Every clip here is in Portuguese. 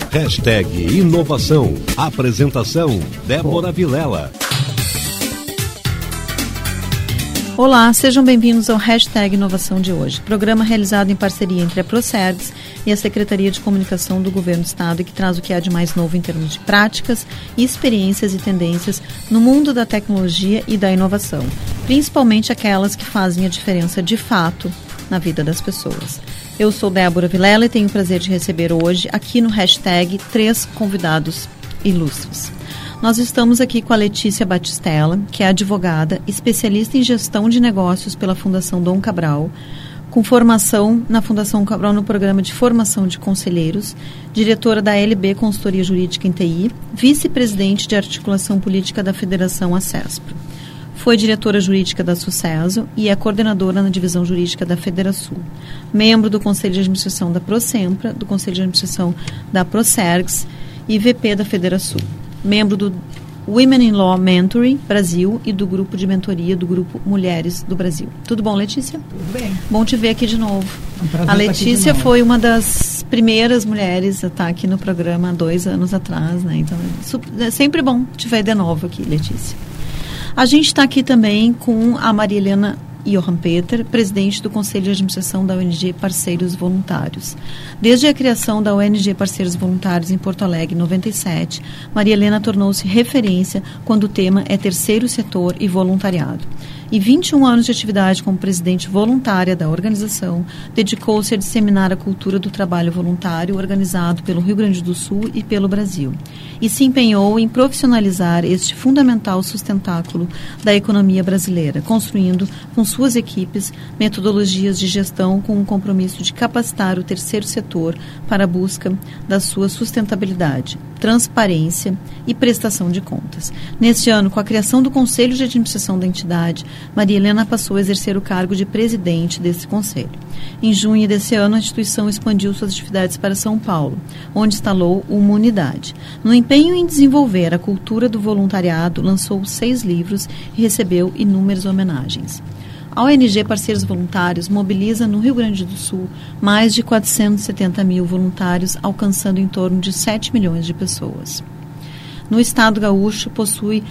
#Inovação. Apresentação, Débora Vilela. Olá, sejam bem-vindos ao #Inovação de hoje, programa realizado em parceria entre a Procergs e a Secretaria de Comunicação do Governo do Estado e que traz o que há de mais novo em termos de práticas, experiências e tendências no mundo da tecnologia e da inovação, principalmente aquelas que fazem a diferença de fato na vida das pessoas. Eu sou Débora Vilela e tenho o prazer de receber hoje, aqui no #, 3 convidados ilustres. Nós estamos aqui com a Letícia Batistella, que é advogada, especialista em gestão de negócios pela Fundação Dom Cabral, com formação na Fundação Cabral no programa de formação de conselheiros, diretora da LB Consultoria Jurídica em TI, vice-presidente de articulação política da Federação ACESPRO. Foi diretora jurídica da Sucesso e é coordenadora na divisão jurídica da Federação. Membro do Conselho de Administração da Prosempra, do Conselho de Administração da Procergs e VP da Federação. Membro do Women in Law Mentoring Brasil e do grupo de mentoria do Grupo Mulheres do Brasil. Tudo bom, Letícia? Tudo bem. Bom te ver aqui de novo. Um a Letícia foi uma das primeiras mulheres a estar aqui no programa há 2 anos atrás, né? Então é sempre bom te ver de novo aqui, Letícia. A gente está aqui também com a Maria Helena Johan Peter, presidente do Conselho de Administração da ONG Parceiros Voluntários. Desde a criação da ONG Parceiros Voluntários em Porto Alegre, em 97, Maria Helena tornou-se referência quando o tema é terceiro setor e voluntariado. E 21 anos de atividade como presidente voluntária da organização, dedicou-se a disseminar a cultura do trabalho voluntário organizado pelo Rio Grande do Sul e pelo Brasil. E se empenhou em profissionalizar este fundamental sustentáculo da economia brasileira, construindo com suas equipes metodologias de gestão com o compromisso de capacitar o terceiro setor para a busca da sua sustentabilidade, transparência e prestação de contas. Neste ano, com a criação do Conselho de Administração da entidade, Maria Helena passou a exercer o cargo de presidente desse conselho. Em junho desse ano, a instituição expandiu suas atividades para São Paulo, onde instalou uma unidade. No empenho em desenvolver a cultura do voluntariado, lançou 6 livros e recebeu inúmeras homenagens. A ONG Parceiros Voluntários mobiliza no Rio Grande do Sul mais de 470 mil voluntários, alcançando em torno de 7 milhões de pessoas. No estado gaúcho, possui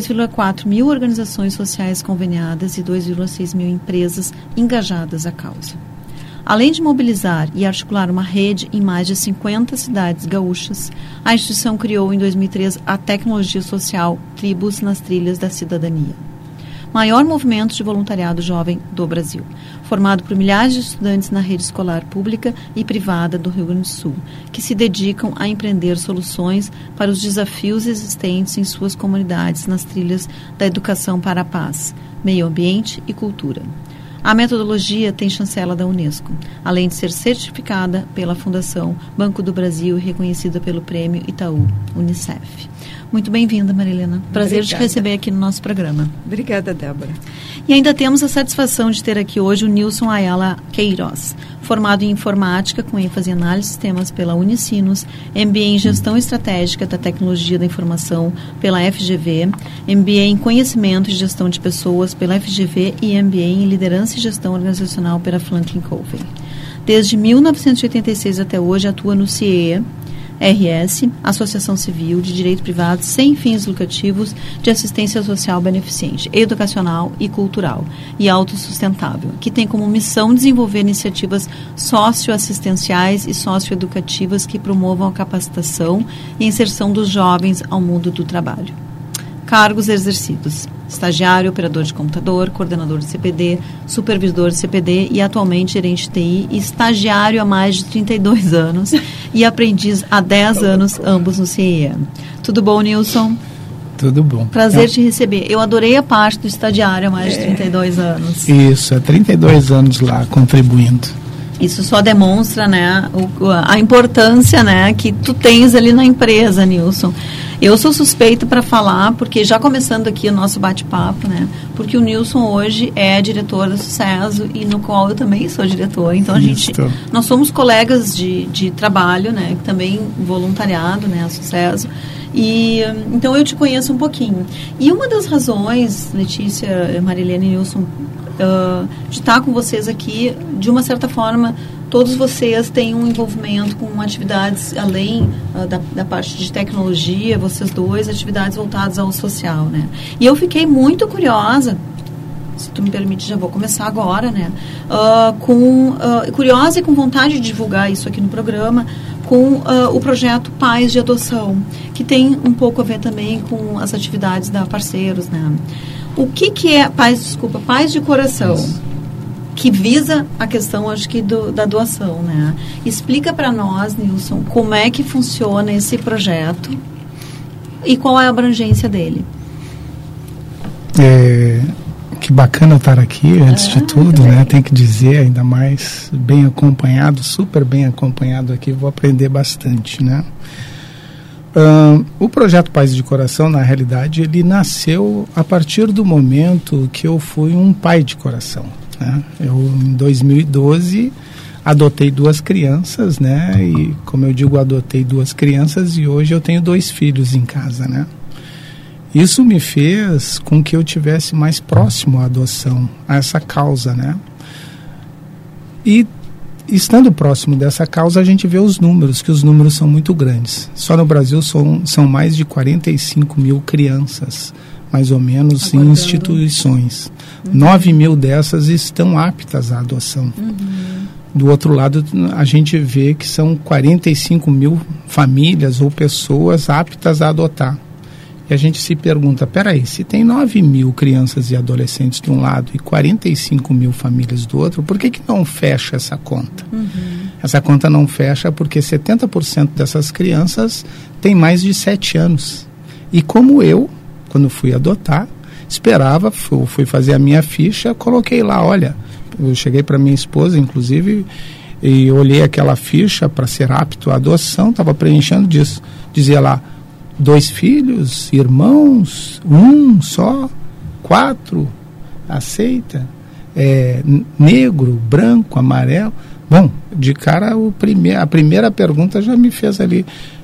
2,4 mil organizações sociais conveniadas e 2,6 mil empresas engajadas à causa. Além de mobilizar e articular uma rede em mais de 50 cidades gaúchas, a instituição criou em 2003 a tecnologia social Tribos nas Trilhas da Cidadania, maior movimento de voluntariado jovem do Brasil, formado por milhares de estudantes na rede escolar pública e privada do Rio Grande do Sul, que se dedicam a empreender soluções para os desafios existentes em suas comunidades nas trilhas da educação para a paz, meio ambiente e cultura. A metodologia tem chancela da Unesco, além de ser certificada pela Fundação Banco do Brasil e reconhecida pelo Prêmio Itaú Unicef. Muito bem-vinda, Maria Helena. Prazer te receber aqui no nosso programa. Obrigada, Débora. E ainda temos a satisfação de ter aqui hoje o Nilson Ayala Queiroz, formado em informática com ênfase em análise de sistemas pela Unicinos, MBA em gestão estratégica da tecnologia da informação pela FGV, MBA em conhecimento e gestão de pessoas pela FGV e MBA em liderança e gestão organizacional pela Franklin Covey. Desde 1986 até hoje atua no CIEA, RS, Associação Civil de Direito Privado sem fins lucrativos de assistência social beneficente, educacional e cultural e autossustentável, que tem como missão desenvolver iniciativas socioassistenciais e socioeducativas que promovam a capacitação e inserção dos jovens ao mundo do trabalho. Cargos exercidos: estagiário, operador de computador, coordenador de CPD, supervisor de CPD e atualmente gerente de TI e estagiário há mais de 32 anos e aprendiz há 10 anos, ambos no CIEA. Tudo bom, Nilson? Tudo bom. Prazer te receber. Eu adorei a parte do estagiário há mais de 32 anos. Isso, há 32 anos lá contribuindo. Isso só demonstra, né, a importância, né, que tu tens ali na empresa, Nilson. Eu sou suspeita para falar, porque já começando aqui o nosso bate-papo, né, porque o Nilson hoje é diretor da Sucesso e no qual eu também sou diretora. Então nós somos colegas de trabalho, né, também voluntariado, né, a Sucesso. E então eu te conheço um pouquinho. E uma das razões, Letícia, Marilene e Nilson, de estar com vocês aqui, de uma certa forma, todos vocês têm um envolvimento com atividades além da parte de tecnologia, vocês dois, atividades voltadas ao social, né? E eu fiquei muito curiosa, se tu me permite, já vou começar agora, né? Curiosa e com vontade de divulgar isso aqui no programa, com o projeto Pais de Adoção, que tem um pouco a ver também com as atividades da Parceiros, né? O que é Pais de Coração? Que visa a questão, acho que, da doação, né? Explica para nós, Nilson, como é que funciona esse projeto e qual é a abrangência dele. Que bacana estar aqui, antes de tudo, né? Tem que dizer, ainda mais bem acompanhado, super bem acompanhado aqui, vou aprender bastante, né? O projeto Pais de Coração, na realidade, ele nasceu a partir do momento que eu fui um pai de coração, né? Eu, em 2012, adotei 2 crianças, né? E, como eu digo, adotei 2 crianças e hoje eu tenho 2 filhos em casa, né? Isso me fez com que eu tivesse mais próximo à adoção, a essa causa, né? E, estando próximo dessa causa, a gente vê os números, que os números são muito grandes. Só no Brasil são mais de 45 mil crianças, mais ou menos, em instituições. 9 mil dessas estão aptas à adoção. Do outro lado, a gente vê que são 45 mil famílias ou pessoas aptas a adotar. E a gente se pergunta, peraí, se tem 9 mil crianças e adolescentes de um lado e 45 mil famílias do outro, por que não fecha essa conta? Essa conta não fecha porque 70% dessas crianças têm mais de 7 anos. E como eu, quando fui adotar, esperava, fui fazer a minha ficha, coloquei lá, olha, eu cheguei para minha esposa, inclusive, e olhei aquela ficha para ser apto à adoção, estava preenchendo, dizia lá, 2 filhos, irmãos, 1 só, 4, aceita, negro, branco, amarelo. Bom, de cara a primeira pergunta já me fez ali,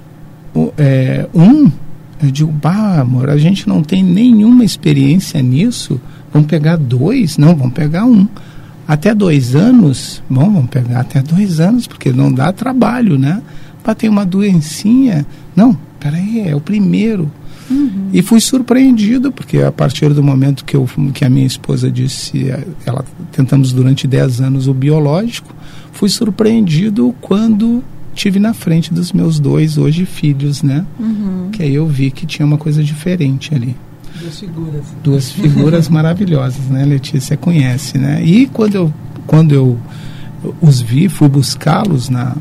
eu digo, amor, a gente não tem nenhuma experiência nisso, vamos pegar 2? Não, vamos pegar 1. Até 2 anos? Bom, vamos pegar até 2 anos, porque não dá trabalho, né? Para ter uma doencinha, não, peraí, é o primeiro. E fui surpreendido, porque a partir do momento que a minha esposa disse, tentamos durante 10 anos o biológico, fui surpreendido quando tive na frente dos meus 2 hoje filhos, né? Que aí eu vi que tinha uma coisa diferente ali. 2 figuras. 2 figuras maravilhosas, né? Letícia conhece, né? E quando eu os vi, fui buscá-los na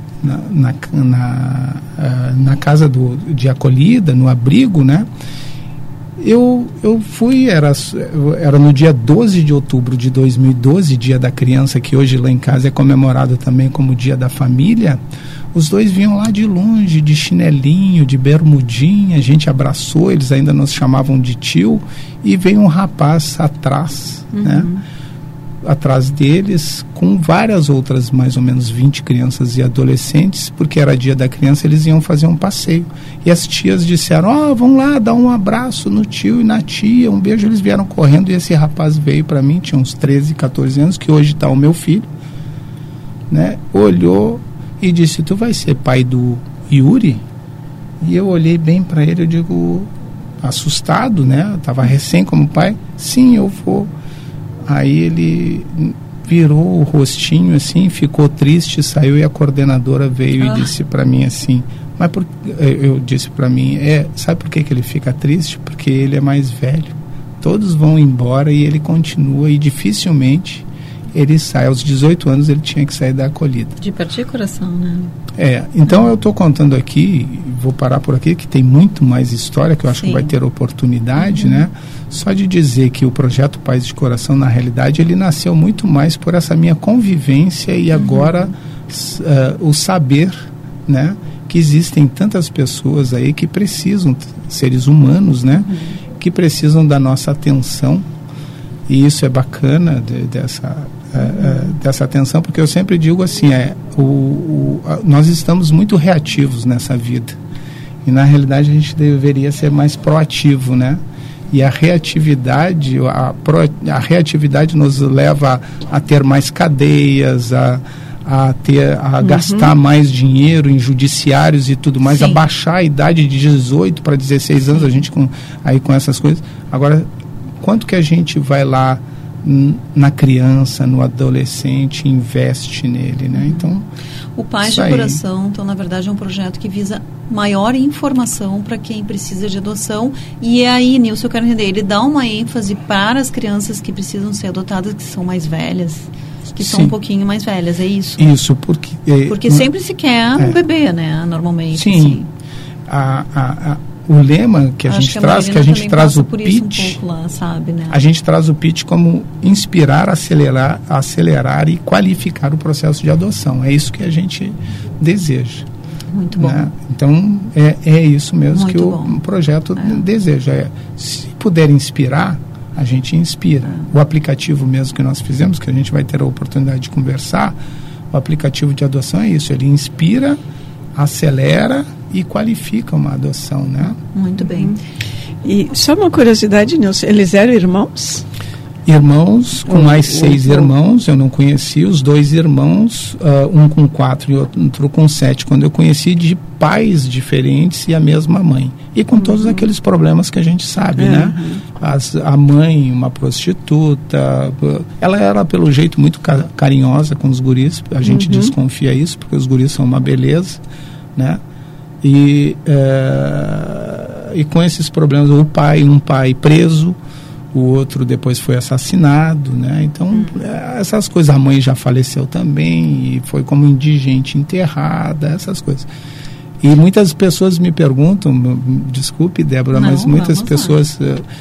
casa de acolhida, no abrigo, né? Eu fui, era no dia 12 de outubro de 2012, dia da criança, que hoje lá em casa é comemorado também como dia da família. Os 2 vinham lá de longe, de chinelinho, de bermudinha, a gente abraçou, eles ainda nos chamavam de tio, e veio um rapaz atrás, né? Atrás deles, com várias outras, mais ou menos 20 crianças e adolescentes, porque era dia da criança, eles iam fazer um passeio. E as tias disseram, vamos lá, dar um abraço no tio e na tia, um beijo. Eles vieram correndo e esse rapaz veio para mim, tinha uns 13, 14 anos, que hoje está o meu filho, né? Olhou e disse, tu vai ser pai do Yuri? E eu olhei bem para ele, eu digo, assustado, né? Eu estava recém como pai, sim, eu vou. Aí ele virou o rostinho assim, ficou triste, saiu, e a coordenadora veio e disse para mim assim, eu disse para mim, sabe por que ele fica triste? Porque ele é mais velho, todos vão embora e ele continua, e dificilmente ele sai. Aos 18 anos ele tinha que sair da acolhida. De partir coração, né? Então eu estou contando aqui, vou parar por aqui, que tem muito mais história, que eu acho que vai ter oportunidade, né? Só de dizer que o projeto Pais de Coração, na realidade, ele nasceu muito mais por essa minha convivência e agora o saber, né? Que existem tantas pessoas aí que precisam, seres humanos, né? Que precisam da nossa atenção, e isso é bacana dessa atenção, porque eu sempre digo assim, nós estamos muito reativos nessa vida, e na realidade a gente deveria ser mais proativo, né? E a reatividade nos leva a ter mais cadeias, a gastar mais dinheiro em judiciários e tudo mais, a baixar a idade de 18 para 16 anos, a gente com essas coisas. Agora, quanto que a gente vai lá na criança, no adolescente, investe nele, né? Então, o Pais de Coração, então, na verdade, é um projeto que visa maior informação para quem precisa de adoção. E aí, Nilson, eu quero entender, ele dá uma ênfase para as crianças que precisam ser adotadas, que são mais velhas, que são um pouquinho mais velhas, é isso? Isso, porque sempre se quer um bebê, né? Normalmente. Sim. O lema que a gente traz o pitch, a gente traz o pitch como inspirar, acelerar e qualificar o processo de adoção. É isso que a gente deseja. Muito bom. Né? Então, é isso mesmo que o projeto deseja. Se puder inspirar, a gente inspira. O aplicativo mesmo que nós fizemos, que a gente vai ter a oportunidade de conversar, o aplicativo de adoção é isso, ele inspira, acelera e qualifica uma adoção, né? Muito bem. E só uma curiosidade, Nilson, eles eram irmãos? Irmãos, com mais 6 irmãos, eu não conheci, os 2 irmãos, um com 4 e outro com 7, quando eu conheci, de pais diferentes e a mesma mãe. E com todos aqueles problemas que a gente sabe, né? A mãe, uma prostituta, ela era, pelo jeito, muito carinhosa com os guris, a gente desconfia isso, porque os guris são uma beleza, né? E com esses problemas, um pai preso, o outro depois foi assassinado, né? Então, essas coisas, a mãe já faleceu também, e foi como indigente enterrada, essas coisas. E muitas pessoas me perguntam, desculpe, Débora, mas muitas pessoas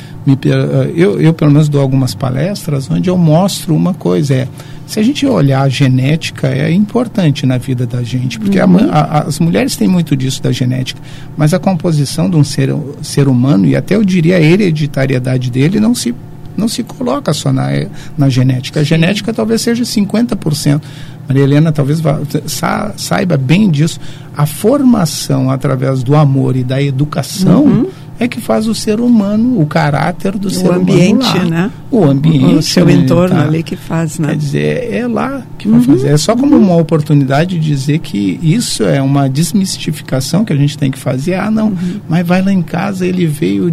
eu pelo menos dou algumas palestras onde eu mostro uma coisa, se a gente olhar a genética, é importante na vida da gente, porque as mulheres têm muito disso da genética, mas a composição de um ser humano, e até eu diria a hereditariedade dele, não se coloca só na genética. A genética talvez seja 50%. Maria Helena talvez saiba bem disso. A formação através do amor e da educação é que faz o ser humano, o caráter do ser humano. O ambiente, né? O ambiente. O seu entorno ali que faz, né? Quer dizer, é lá que vai fazer. É só como uma oportunidade de dizer que isso é uma desmistificação que a gente tem que fazer. Mas vai lá em casa, ele veio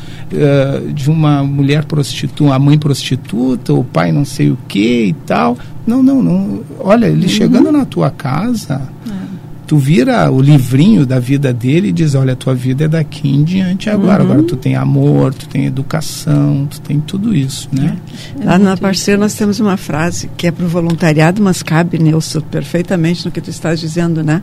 de uma mulher prostituta, a mãe prostituta, o pai não sei o que e tal. Não. Olha, ele chegando na tua casa, tu vira o livrinho da vida dele e diz, olha, a tua vida é daqui em diante agora. Agora tu tem amor, tu tem educação, tu tem tudo isso, né? Lá na Parceiro nós temos uma frase que é para o voluntariado, mas cabe, Nilson, perfeitamente no que tu estás dizendo, né?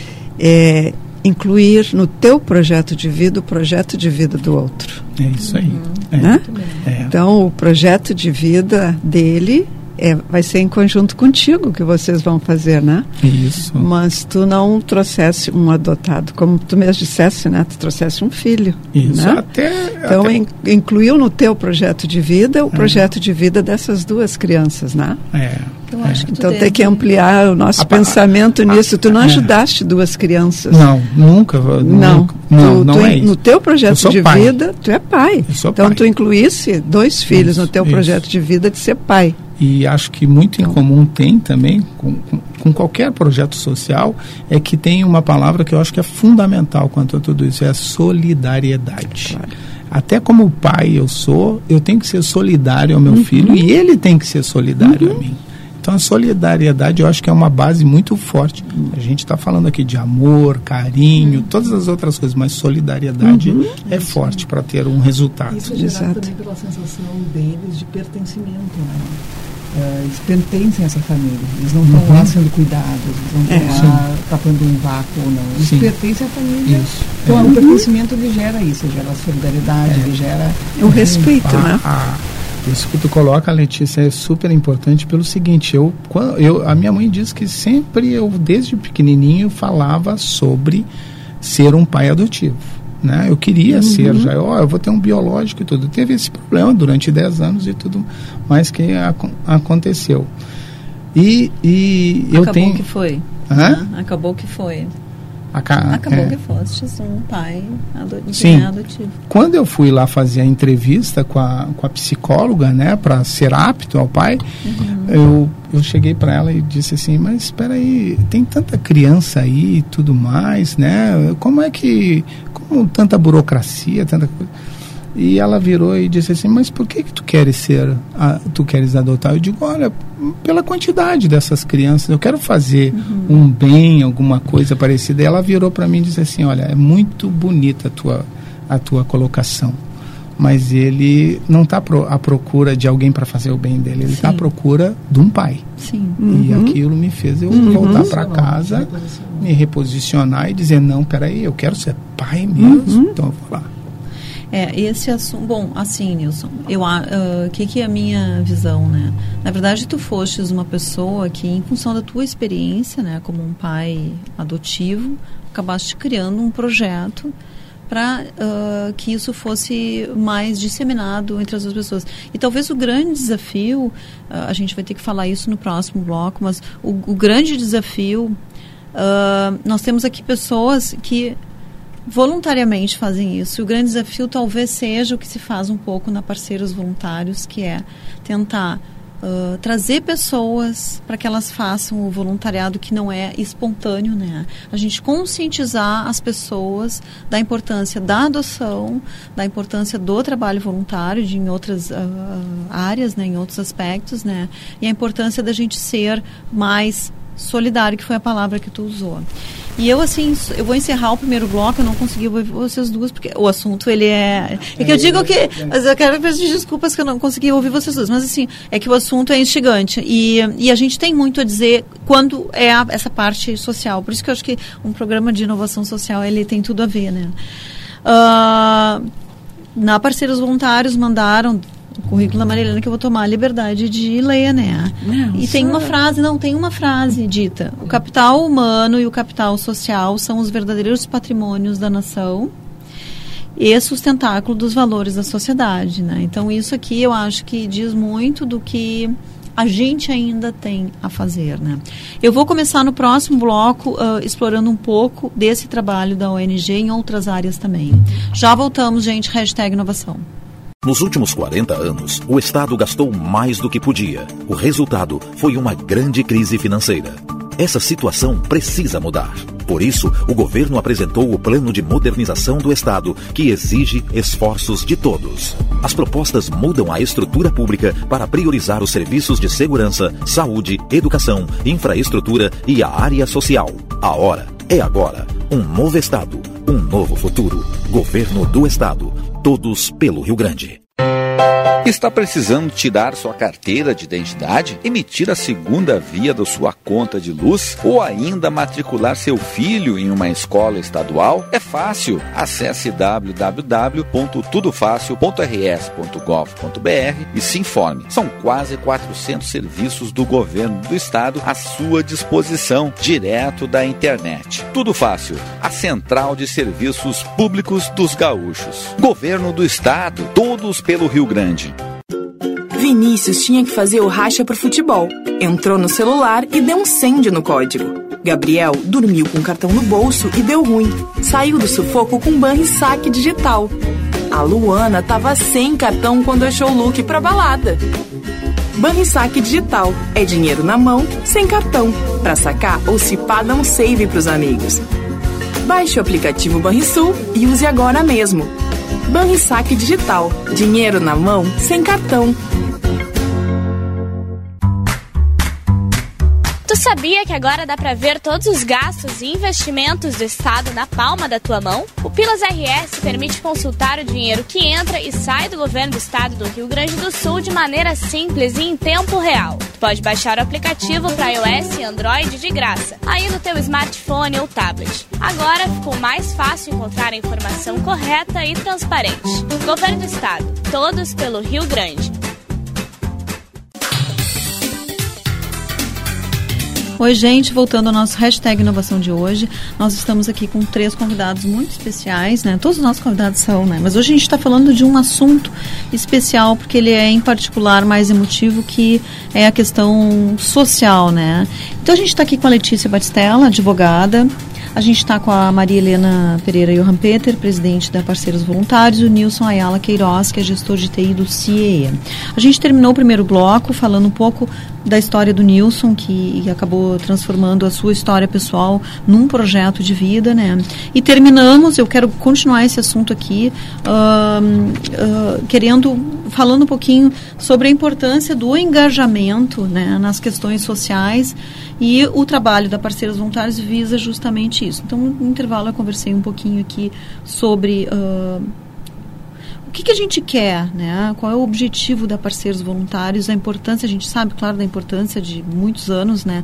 Incluir no teu projeto de vida o projeto de vida do outro. É isso aí. Né? Então, o projeto de vida dele vai ser em conjunto contigo que vocês vão fazer, né? Isso. Mas tu não trouxesse um adotado, como tu mesmo dissesse, né? Tu trouxesse um filho. Isso. Né? Então, incluiu no teu projeto de vida o projeto de vida dessas 2 crianças, né? Então tem que ampliar o nosso pensamento nisso. Tu não ajudaste 2 crianças. Não, nunca. Não é isso. No teu projeto de vida, tu é pai. Então pai. Tu incluísse 2 filhos no teu projeto de vida de ser pai. E acho que muito em comum tem também, com qualquer projeto social, é que tem uma palavra que eu acho que é fundamental quanto a tudo isso, é a solidariedade. Claro. Até como pai eu tenho que ser solidário ao meu filho e ele tem que ser solidário a mim. Então a solidariedade eu acho que é uma base muito forte. A gente está falando aqui de amor, carinho, todas as outras coisas, mas solidariedade é forte para ter um resultado. Isso é gerado também pela sensação deles de pertencimento, né? Eles pertencem a essa família, eles não estão lá sendo cuidados, eles não estão lá tapando um vácuo ou não, eles pertencem à família. Então o pertencimento ele gera isso, ele gera a solidariedade, ele gera o respeito, né? Isso que tu coloca, Letícia, é super importante pelo seguinte, a minha mãe diz que sempre desde pequenininho, falava sobre ser um pai adotivo. Né? Eu queria ser já, eu vou ter um biológico e tudo. Teve esse problema durante 10 anos e tudo mais que aconteceu. E eu tenho... Que foi. Hã? Acabou que foi. Acabou que fostes um pai adotivo. Quando eu fui lá fazer a entrevista com a psicóloga, né, para ser apto ao pai, eu cheguei para ela e disse assim, mas espera aí, tem tanta criança aí e tudo mais, né? Como tanta burocracia, tanta coisa? E ela virou e disse assim, mas por que tu queres adotar? Eu digo, olha, pela quantidade dessas crianças, eu quero fazer um bem, alguma coisa parecida. E ela virou para mim e disse assim, olha, é muito bonita a tua colocação, mas ele não está à procura de alguém para fazer o bem dele, ele está à procura de um pai. Sim. E aquilo me fez eu voltar para casa, me reposicionar e dizer, não, peraí, eu quero ser pai mesmo, então eu vou lá. Esse assunto... Bom, assim, Nilson, que é a minha visão, né? Na verdade, tu fostes uma pessoa que, em função da tua experiência, né, como um pai adotivo, acabaste criando um projeto para que isso fosse mais disseminado entre as outras pessoas. E talvez o grande desafio, a gente vai ter que falar isso no próximo bloco, mas o grande desafio, nós temos aqui pessoas que voluntariamente fazem isso. E o grande desafio talvez seja o que se faz um pouco na Parceiros Voluntários, que é tentar trazer pessoas para que elas façam o voluntariado que não é espontâneo, né? A gente conscientizar as pessoas da importância da adoção, da importância do trabalho voluntário em outras áreas, né? Em outros aspectos, né? E a importância da gente ser mais solidário, que foi a palavra que tu usou. E eu, assim, eu vou encerrar o primeiro bloco, eu não consegui ouvir vocês duas, porque o assunto, ele é que eu digo que, mas eu quero pedir desculpas que eu não consegui ouvir vocês duas, mas assim, é que o assunto é instigante, e a gente tem muito a dizer quando é essa parte social, por isso que eu acho que um programa de inovação social, ele tem tudo a ver, né? Na Parceiros Voluntários mandaram o currículo da Marilena, que eu vou tomar a liberdade de ler, né? E tem uma frase dita: o capital humano e o capital social são os verdadeiros patrimônios da nação e sustentáculo dos valores da sociedade, né? Então isso aqui eu acho que diz muito do que a gente ainda tem a fazer, né? Eu vou começar no próximo bloco explorando um pouco desse trabalho da ONG em outras áreas também. Já voltamos, gente. #inovação. Nos últimos 40 anos, o Estado gastou mais do que podia. O resultado foi uma grande crise financeira. Essa situação precisa mudar. Por isso, o governo apresentou o Plano de Modernização do Estado, que exige esforços de todos. As propostas mudam a estrutura pública para priorizar os serviços de segurança, saúde, educação, infraestrutura e a área social. A hora é agora. Um novo Estado, um novo futuro. Governo do Estado. Todos pelo Rio Grande. Está precisando tirar sua carteira de identidade, emitir a segunda via da sua conta de luz ou ainda matricular seu filho em uma escola estadual? É fácil. Acesse www.tudofacil.rs.gov.br e se informe. São quase 400 serviços do governo do estado à sua disposição, direto da internet. Tudo Fácil, a central de serviços públicos dos gaúchos. Governo do estado, todos pelo Rio Grande. Vinícius tinha que fazer o racha pro futebol. Entrou no celular e deu um send no código. Gabriel dormiu com o cartão no bolso e deu ruim. Saiu do sufoco com Banrisaque Digital. A Luana tava sem cartão quando achou o look pra balada. Banrisaque Digital é dinheiro na mão, sem cartão. Pra sacar ou se pá, dá um save pros amigos. Baixe o aplicativo Banrisul e use agora mesmo. Banrisaque Digital. Dinheiro na mão, sem cartão. Tu sabia que agora dá pra ver todos os gastos e investimentos do Estado na palma da tua mão? O Pilas RS permite consultar o dinheiro que entra e sai do governo do Estado do Rio Grande do Sul de maneira simples e em tempo real. Tu pode baixar o aplicativo para iOS e Android de graça, aí no teu smartphone ou tablet. Agora ficou mais fácil encontrar a informação correta e transparente. Governo do Estado, todos pelo Rio Grande. Oi, gente, voltando ao nosso #inovação de hoje, nós estamos aqui com 3 convidados muito especiais, né? Todos os nossos convidados são, né? Mas hoje a gente está falando de um assunto especial, porque ele é, em particular, mais emotivo, que é a questão social, né? Então, a gente está aqui com a Letícia Batistella, advogada, A gente está com a Maria Helena Pereira Johan Peter, presidente da Parceiros Voluntários, e o Nilson Ayala Queiroz, que é gestor de TI do CIEA. A gente terminou o primeiro bloco falando um pouco da história do Nilson, que acabou transformando a sua história pessoal num projeto de vida, né? E terminamos, eu quero continuar esse assunto aqui, falando um pouquinho sobre a importância do engajamento, né, nas questões sociais, e o trabalho da Parceiros Voluntários visa justamente isso. Então, no intervalo eu conversei um pouquinho aqui sobre o que a gente quer, né? Qual é o objetivo da Parceiros Voluntários, a importância, a gente sabe, claro, da importância de muitos anos, né,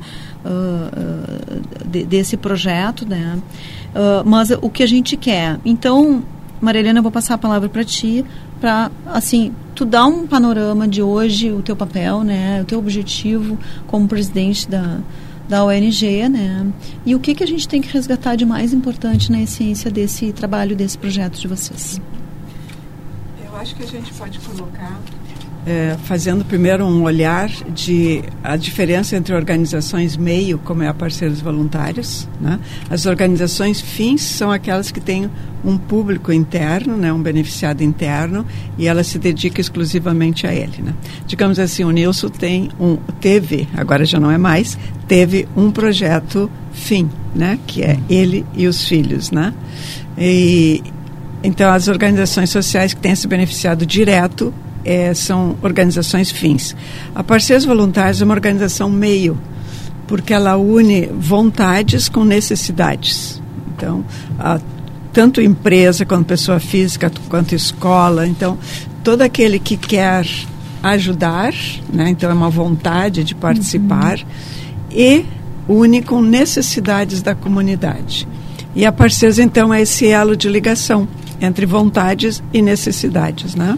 desse projeto, né? Mas o que a gente quer. Então, Maria Helena, eu vou passar a palavra para ti, para, assim, tu dar um panorama de hoje, o teu papel, né, o teu objetivo como presidente da ONG, né, e o que a gente tem que resgatar de mais importante na essência desse trabalho, desse projeto de vocês. Eu acho que a gente pode colocar, fazendo primeiro um olhar de a diferença entre organizações meio, como é a Parceiros Voluntários, né? As organizações fins são aquelas que têm um público interno, né, um beneficiado interno, e ela se dedica exclusivamente a ele, né? Digamos assim, o Nilson teve, agora já não é mais, teve um projeto fim, né, que é ele e os filhos, né? Então, as organizações sociais que têm se beneficiado direto são organizações fins. A Parceiros Voluntários é uma organização meio, porque ela une vontades com necessidades. Então, tanto empresa, quanto pessoa física, quanto escola. Então, todo aquele que quer ajudar, né? Então é uma vontade de participar, e une com necessidades da comunidade. E a Parceiros, então, é esse elo de ligação entre vontades e necessidades, né?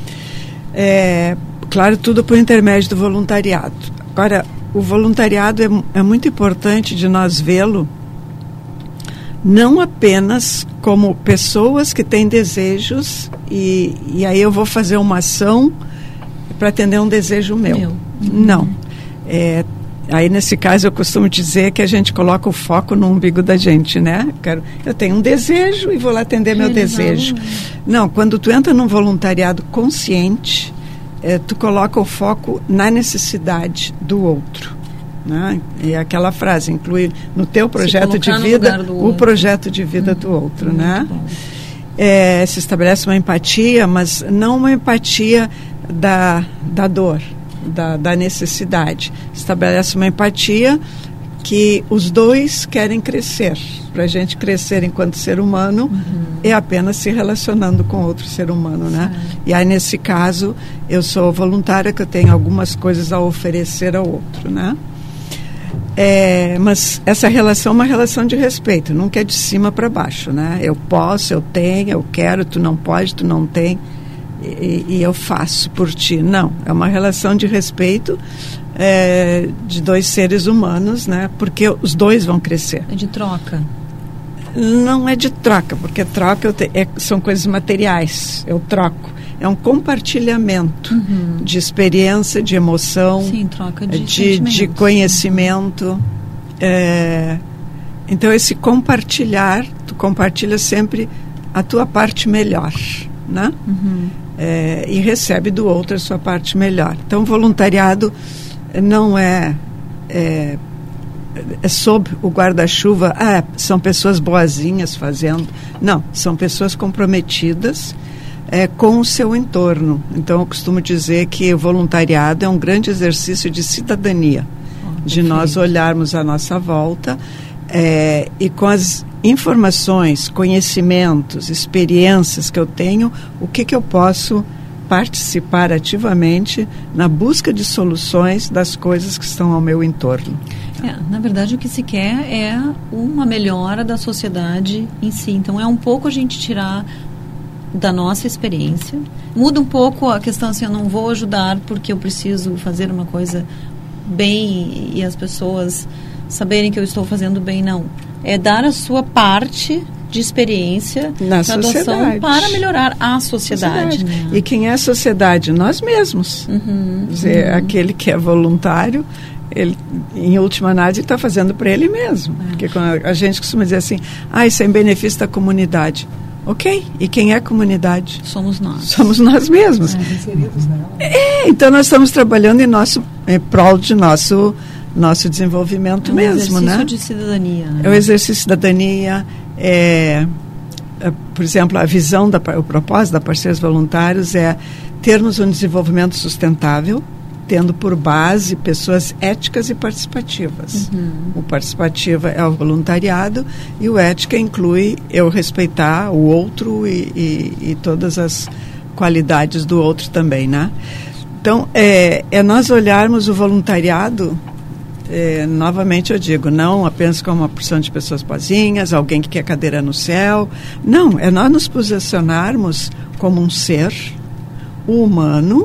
Claro, tudo por intermédio do voluntariado. Agora, o voluntariado é muito importante de nós vê-lo não apenas como pessoas que têm desejos e aí eu vou fazer uma ação para atender um desejo meu. Não. Aí, nesse caso, eu costumo dizer que a gente coloca o foco no umbigo da gente, né? Eu tenho um desejo e vou lá atender meu desejo. Não, quando tu entra num voluntariado consciente, tu coloca o foco na necessidade do outro, né? E aquela frase, inclui no teu projeto de vida o projeto de vida do outro, né? Se estabelece uma empatia, mas não uma empatia da dor, da necessidade. Estabelece uma empatia que os dois querem crescer. Para a gente crescer enquanto ser humano, é apenas se relacionando com outro ser humano, né? E aí, nesse caso, eu sou voluntária, que eu tenho algumas coisas a oferecer ao outro, né? Mas essa relação é uma relação de respeito, nunca é de cima para baixo, né? Eu posso, eu tenho, eu quero, tu não pode, tu não tem, e eu faço por ti. Não, é uma relação de respeito, de dois seres humanos, né? Porque os dois vão crescer. É de troca? Não é de troca, porque troca são coisas materiais, eu troco. É um compartilhamento de experiência, de emoção, sim, troca de conhecimento. Então, esse compartilhar, tu compartilha sempre a tua parte melhor, né? E recebe do outro a sua parte melhor. Então, voluntariado não é sob o guarda-chuva, são pessoas boazinhas fazendo. Não, são pessoas comprometidas com o seu entorno. Então, eu costumo dizer que o voluntariado é um grande exercício de cidadania, de nós olharmos à nossa volta e com as informações, conhecimentos, experiências que eu tenho, o que eu posso participar ativamente na busca de soluções das coisas que estão ao meu entorno. Na verdade, o que se quer é uma melhora da sociedade em si. Então, é um pouco a gente tirar da nossa experiência. Muda um pouco a questão assim, eu não vou ajudar porque eu preciso fazer uma coisa bem e as pessoas saberem que eu estou fazendo bem, não. É dar a sua parte de experiência na sociedade para melhorar a sociedade. Né? E quem é a sociedade? Nós mesmos. Quer dizer, aquele que é voluntário ele, em última análise, está fazendo para ele mesmo. Porque a gente costuma dizer assim, isso é em benefício da comunidade. Ok, e quem é a comunidade? Somos nós. Somos nós mesmos. Então nós estamos trabalhando em prol de nosso desenvolvimento mesmo, né? É o exercício de cidadania. Né? É o exercício de cidadania, por exemplo, a visão, o propósito da Parceiros Voluntários é termos um desenvolvimento sustentável, tendo por base pessoas éticas e participativas. O participativo é o voluntariado e o ética inclui eu respeitar o outro e todas as qualidades do outro também, né? Então, é nós olharmos o voluntariado, novamente eu digo, não apenas como uma porção de pessoas boazinhas, alguém que quer cadeira no céu. Não, é nós nos posicionarmos como um ser humano,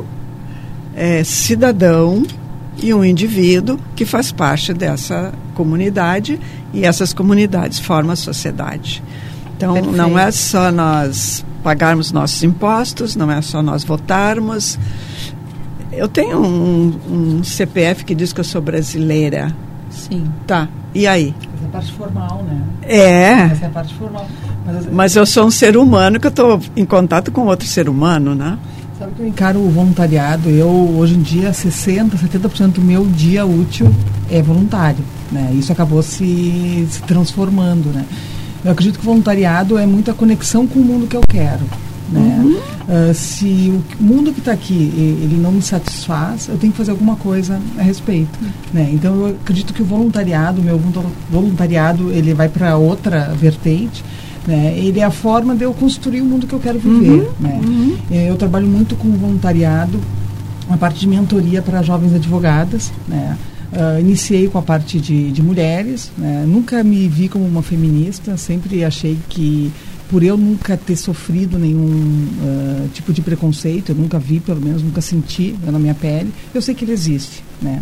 cidadão e um indivíduo que faz parte dessa comunidade, e essas comunidades formam a sociedade. Então, perfeito. Não é só nós pagarmos nossos impostos, não é só nós votarmos. Eu tenho um CPF que diz que eu sou brasileira. Sim. Tá, e aí? Essa é a parte formal, né? Essa é a parte formal. Mas eu sou um ser humano que eu estou em contato com outro ser humano, né? Sabe que eu encaro o voluntariado, hoje em dia 70% do meu dia útil é voluntário, né? Isso acabou se transformando, né? Eu acredito que o voluntariado é muita conexão com o mundo que eu quero, né? Se o mundo que está aqui, ele não me satisfaz, eu tenho que fazer alguma coisa a respeito, né? Então eu acredito que o voluntariado, meu voluntariado, ele vai para outra vertente, né? Ele é a forma de eu construir o mundo que eu quero viver, né? Eu trabalho muito com o voluntariado, uma parte de mentoria para jovens advogadas, né? Iniciei com a parte de mulheres, né? Nunca me vi como uma feminista, sempre achei que, por eu nunca ter sofrido nenhum tipo de preconceito, eu nunca vi, pelo menos nunca senti na minha pele, eu sei que ele existe, né?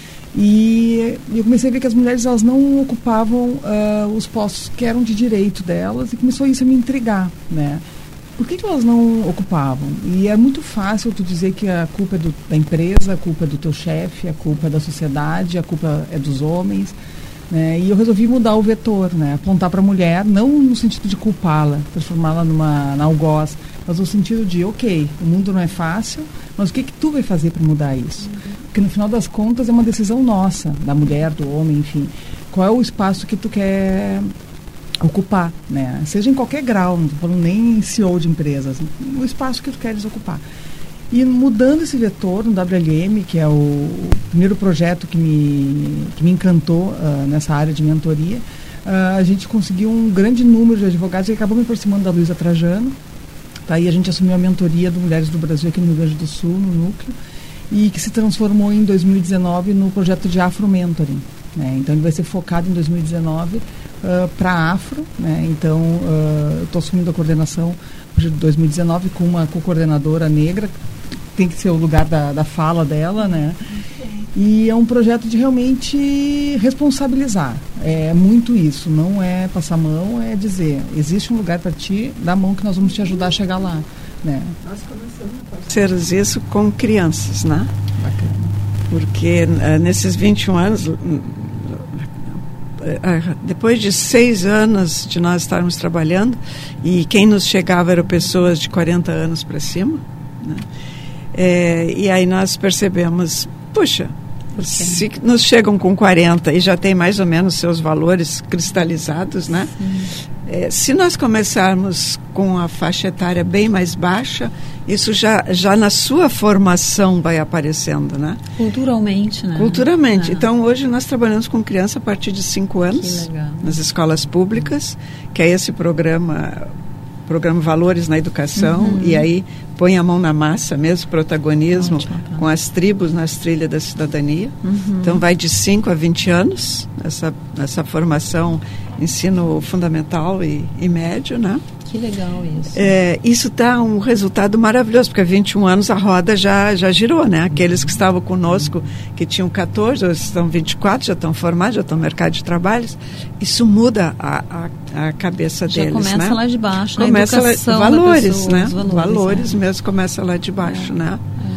E eu comecei a ver que as mulheres, elas não ocupavam os postos que eram de direito delas, e começou isso a me intrigar, né? Por que elas não ocupavam? E é muito fácil tu dizer que a culpa é da empresa, a culpa é do teu chefe, a culpa é da sociedade, a culpa é dos homens, né? E eu resolvi mudar o vetor, né? Apontar para a mulher, não no sentido de culpá-la, transformá-la na algoz, mas no sentido de, ok, o mundo não é fácil, mas o que tu vai fazer para mudar isso? Porque no final das contas é uma decisão nossa, da mulher, do homem, enfim. Qual é o espaço que tu quer ocupar, né? Seja em qualquer grau, não estou falando nem CEO de empresas, o espaço que tu queres ocupar. E mudando esse vetor no WLM, que é o primeiro projeto que me encantou nessa área de mentoria, a gente conseguiu um grande número de advogados e acabou me aproximando da Luísa Trajano. Tá? E a gente assumiu a mentoria do Mulheres do Brasil aqui no Rio Grande do Sul, no núcleo, e que se transformou em 2019 no projeto de Afro Mentoring, né? Então ele vai ser focado em 2019 para Afro, né? Então eu estou assumindo a coordenação de 2019 com uma co-coordenadora negra, tem que ser o lugar da fala dela, né? E é um projeto de realmente responsabilizar. É muito isso, não é passar a mão, é dizer, existe um lugar para ti, dá a mão que nós vamos te ajudar a chegar lá, né? Nós começamos isso com crianças, né? Bacana. Porque nesses 21 anos, depois de 6 anos de nós estarmos trabalhando, e quem nos chegava eram pessoas de 40 anos para cima, né? E aí nós percebemos, puxa, se nos chegam com 40 e já tem mais ou menos seus valores cristalizados, né? Se nós começarmos com a faixa etária bem mais baixa, isso já na sua formação vai aparecendo, né? Culturalmente, né? Culturalmente. Então, hoje nós trabalhamos com criança a partir de 5 anos, nas escolas públicas, que é esse programa Valores na Educação, e aí põe a mão na massa mesmo, protagonismo, com as tribos nas trilhas da cidadania. Então vai de 5 a 20 anos, essa formação, ensino fundamental e médio, né? Que legal isso. Isso dá um resultado maravilhoso, porque há 21 anos a roda já girou, né? Aqueles que estavam conosco, que tinham 14, hoje estão 24, já estão formados, já estão no mercado de trabalho. Isso muda a cabeça deles, né? Já começa lá de baixo, começa na educação valores, da pessoa, né? Valores mesmo começa lá de baixo, né?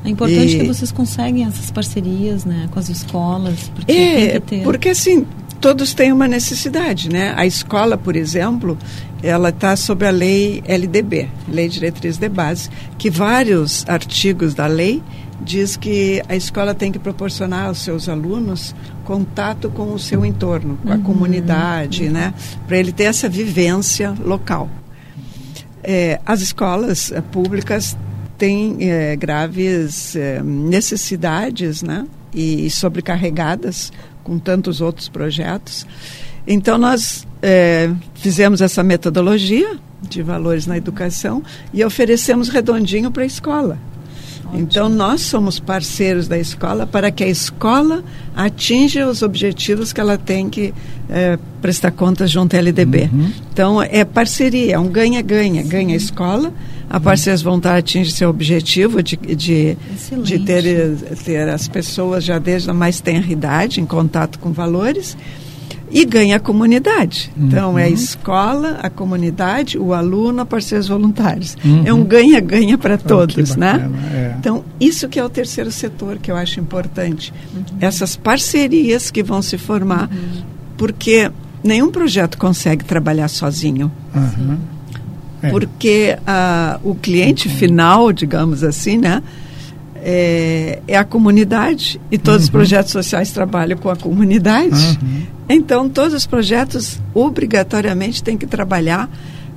É importante que vocês conseguem essas parcerias, né, com as escolas, porque tem que ter. Porque assim, todos têm uma necessidade, né? A escola, por exemplo, ela está sob a lei LDB, Lei de Diretriz de Base, que vários artigos da lei diz que a escola tem que proporcionar aos seus alunos contato com o seu entorno, com a comunidade, né? Para ele ter essa vivência local. As escolas públicas têm graves necessidades, né? E sobrecarregadas com tantos outros projetos. Então, nós fizemos essa metodologia de valores na educação e oferecemos redondinho para a escola. Ótimo. Então, nós somos parceiros da escola para que a escola atinja os objetivos que ela tem que prestar contas junto à LDB. Então, é parceria, é um ganha-ganha. Ganha a escola, a parceiros voluntários atinge seu objetivo de ter as pessoas já desde a mais tenra idade em contato com valores, e ganha a comunidade. Então, é a escola, a comunidade, o aluno, a parceiros voluntários. É um ganha-ganha para todos, né? Então, isso que é o terceiro setor, que eu acho importante. Essas parcerias que vão se formar, porque nenhum projeto consegue trabalhar sozinho. Porque o cliente final, digamos assim, né, é a comunidade, e todos os projetos sociais trabalham com a comunidade. Então, todos os projetos obrigatoriamente têm que trabalhar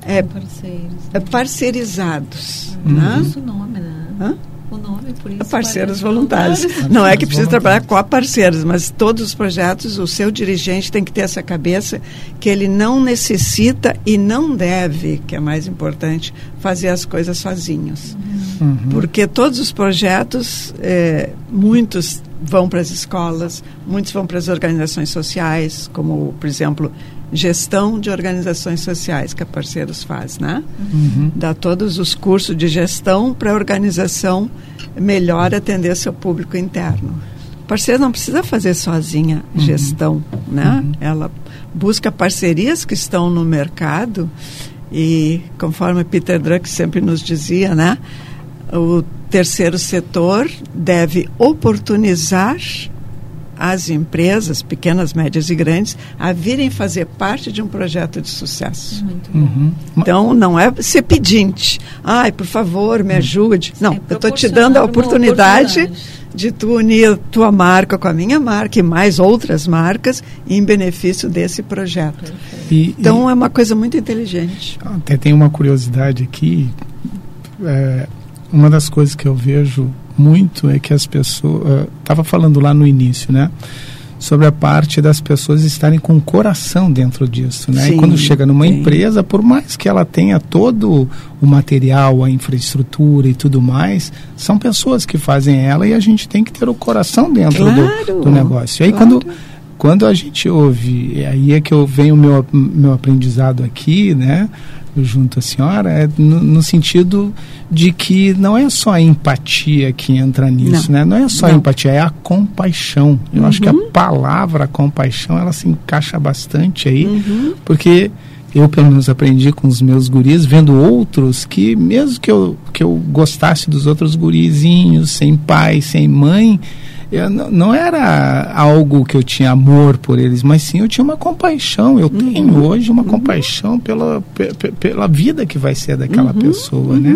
parceirizados. Né? Isso o nome, né? O nome, por isso. Parceiros voluntários. Não é que precisa trabalhar com parceiros, mas todos os projetos, o seu dirigente tem que ter essa cabeça que ele não necessita e não deve, que é mais importante, fazer as coisas sozinhos. Porque todos os projetos, muitos vão para as escolas, muitos vão para as organizações sociais, como, por exemplo, gestão de organizações sociais, que a Parceiros faz, né? Dá todos os cursos de gestão para a organização melhor atender seu público interno. Parceiros não precisa fazer sozinha gestão, né? Ela busca parcerias que estão no mercado e, conforme Peter Drucker sempre nos dizia, né? O terceiro setor deve oportunizar as empresas, pequenas, médias e grandes, a virem fazer parte de um projeto de sucesso. Então, não é ser pedinte. Ai, por favor, me ajude. Não, eu estou te dando a oportunidade de tu unir tua marca com a minha marca e mais outras marcas em benefício desse projeto. Então, é uma coisa muito inteligente. Até tem uma curiosidade aqui. Uma das coisas que eu vejo muito é que as pessoas... Estava falando lá no início, né? Sobre a parte das pessoas estarem com o coração dentro disso, né? Sim, e quando chega numa empresa, por mais que ela tenha todo o material, a infraestrutura e tudo mais, são pessoas que fazem ela e a gente tem que ter o coração dentro do negócio. E aí quando a gente ouve, aí é que eu venho o meu aprendizado aqui, né? Junto à senhora, no sentido de que não é só a empatia que entra nisso, né? Não é só a empatia, é a compaixão. Eu acho que a palavra compaixão, ela se encaixa bastante aí, porque eu pelo menos aprendi com os meus guris, vendo outros que mesmo que eu gostasse dos outros gurizinhos, sem pai, sem mãe, não era algo que eu tinha amor por eles, mas sim eu tinha uma compaixão. Eu tenho hoje uma compaixão pela vida que vai ser daquela pessoa, né?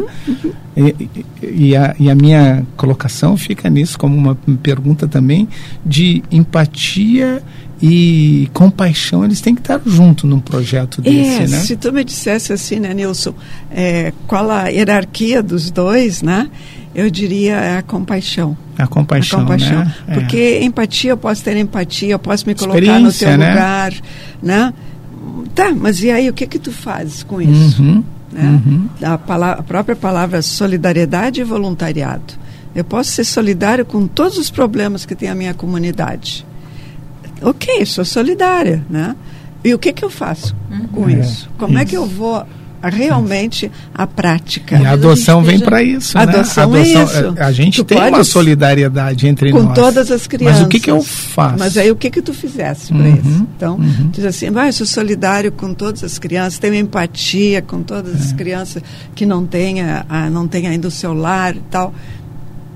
E a minha colocação fica nisso como uma pergunta também de empatia e compaixão. Eles têm que estar junto num projeto desse, né? Se tu me dissesse assim, né, Nilson, qual a hierarquia dos dois, né? Eu diria a compaixão. A compaixão, né? Porque empatia, eu posso ter empatia, eu posso me colocar no teu lugar, né? Tá, mas e aí, o que tu fazes com isso? Né? A própria palavra solidariedade e voluntariado. Eu posso ser solidário com todos os problemas que tem a minha comunidade. Ok, sou solidária, né? E o que eu faço com isso? Como é que eu vou realmente a prática? E a adoção vem para isso, né? Adoção é isso. A gente tem uma solidariedade entre nós. Com todas as crianças. Mas o que eu faço? Mas aí o que tu fizesse para isso? Então, tu diz assim, eu sou solidário com todas as crianças, tenho empatia com todas as crianças que não têm ainda o seu lar e tal.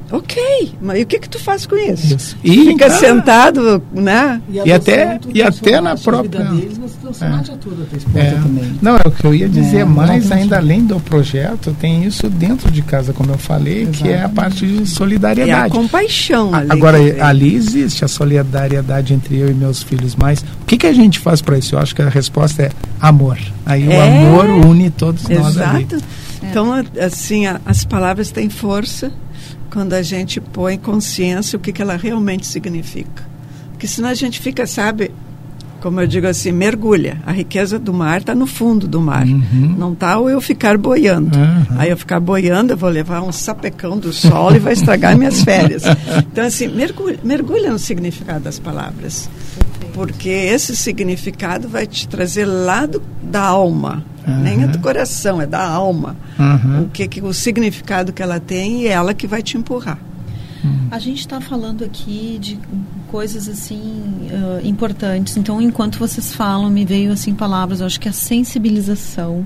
Ok, mas e o que tu faz com isso? E fica sentado, né? E até na própria... Deles, mas também. Não, é o que eu ia dizer, mas ainda além do projeto, tem isso dentro de casa, como eu falei, que é a parte de solidariedade. É a compaixão. Agora, ali existe a solidariedade entre eu e meus filhos, mas o que a gente faz para isso? Eu acho que a resposta é amor. Aí o amor une todos nós ali. Exato. Então, assim, as palavras têm força quando a gente põe consciência o que ela realmente significa. Porque senão a gente fica, sabe, como eu digo assim, mergulha. A riqueza do mar está no fundo do mar. Não está ou eu ficar boiando. Aí eu ficar boiando, eu vou levar um sapecão do sol e vai estragar minhas férias. Então, assim, mergulha no significado das palavras. Porque esse significado vai te trazer lá da alma. Nem é do coração, é da alma. O significado que ela tem e é ela que vai te empurrar. A gente está falando aqui de coisas assim importantes. Então, enquanto vocês falam, me veio assim palavras. Eu acho que a sensibilização,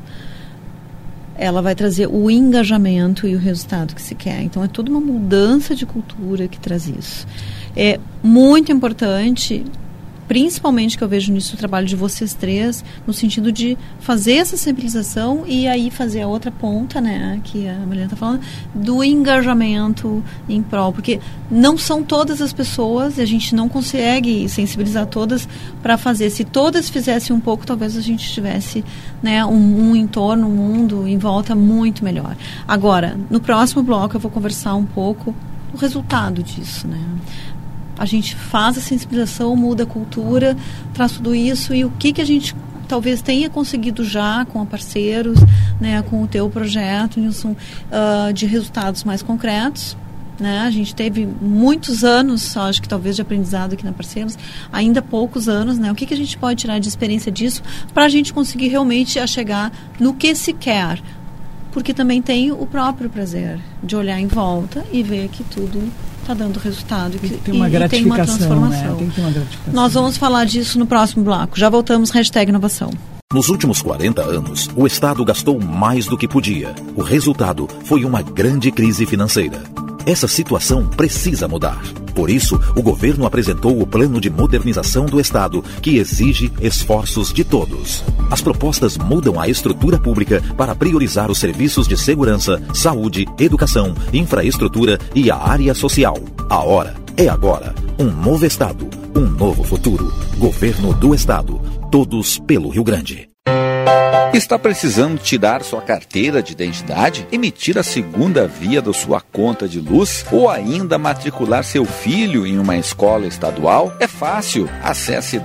ela vai trazer o engajamento e o resultado que se quer. Então, é toda uma mudança de cultura que traz isso. É muito importante, principalmente que eu vejo nisso o trabalho de vocês três, no sentido de fazer essa sensibilização e aí fazer a outra ponta, né, que a Mariana está falando, do engajamento em prol, porque não são todas as pessoas e a gente não consegue sensibilizar todas para fazer. Se todas fizessem um pouco, talvez a gente tivesse, né, um entorno, um mundo em volta muito melhor. Agora, no próximo bloco eu vou conversar um pouco o resultado disso, né. A gente faz a sensibilização, muda a cultura, traz tudo isso e o que a gente talvez tenha conseguido já com parceiros, né, com o teu projeto, Nilson, de resultados mais concretos. Né? A gente teve muitos anos, acho que talvez de aprendizado aqui na Parceiros, ainda poucos anos, né? O que a gente pode tirar de experiência disso para a gente conseguir realmente chegar no que se quer? Porque também tem o próprio prazer de olhar em volta e ver que tudo está dando resultado e tem uma transformação. Né? Tem que ter uma gratificação. Nós vamos falar disso no próximo bloco. Já voltamos, #inovação. Nos últimos 40 anos, o Estado gastou mais do que podia. O resultado foi uma grande crise financeira. Essa situação precisa mudar. Por isso, o governo apresentou o Plano de Modernização do Estado, que exige esforços de todos. As propostas mudam a estrutura pública para priorizar os serviços de segurança, saúde, educação, infraestrutura e a área social. A hora é agora. Um novo Estado, um novo futuro. Governo do Estado. Todos pelo Rio Grande. Está precisando tirar sua carteira de identidade, emitir a segunda via da sua conta de luz ou ainda matricular seu filho em uma escola estadual? É fácil. Acesse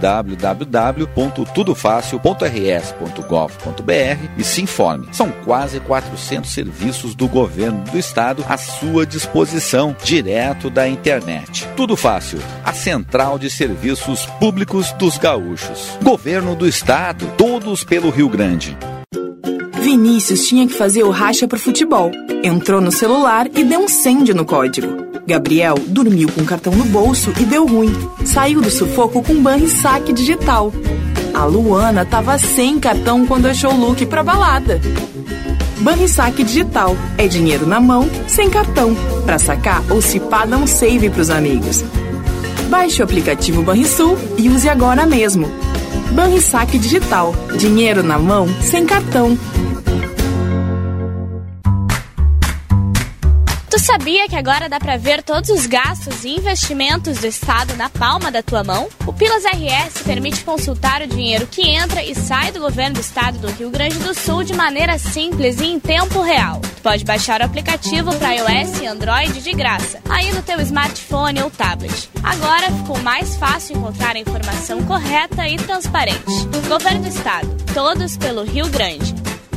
www.tudofacil.rs.gov.br e se informe. São quase 400 serviços do governo do estado à sua disposição, direto da internet. Tudo Fácil, a central de serviços públicos dos gaúchos. Governo do estado, todos pelo Rio Grande. Vinícius tinha que fazer o racha pro futebol. Entrou no celular e deu um send no código. Gabriel dormiu com o cartão no bolso e deu ruim. Saiu do sufoco com Banrisaque digital. A Luana tava sem cartão quando achou o look pra balada. Banrisaque digital é dinheiro na mão, sem cartão. Pra sacar ou se pá, dá um save pros amigos. Baixe o aplicativo Banrisul e use agora mesmo. Banrisaque digital, dinheiro na mão, sem cartão. Tu sabia que agora dá pra ver todos os gastos e investimentos do Estado na palma da tua mão? O Pilas RS permite consultar o dinheiro que entra e sai do governo do Estado do Rio Grande do Sul de maneira simples e em tempo real. Tu pode baixar o aplicativo para iOS e Android de graça, aí no teu smartphone ou tablet. Agora ficou mais fácil encontrar a informação correta e transparente. Governo do Estado, todos pelo Rio Grande.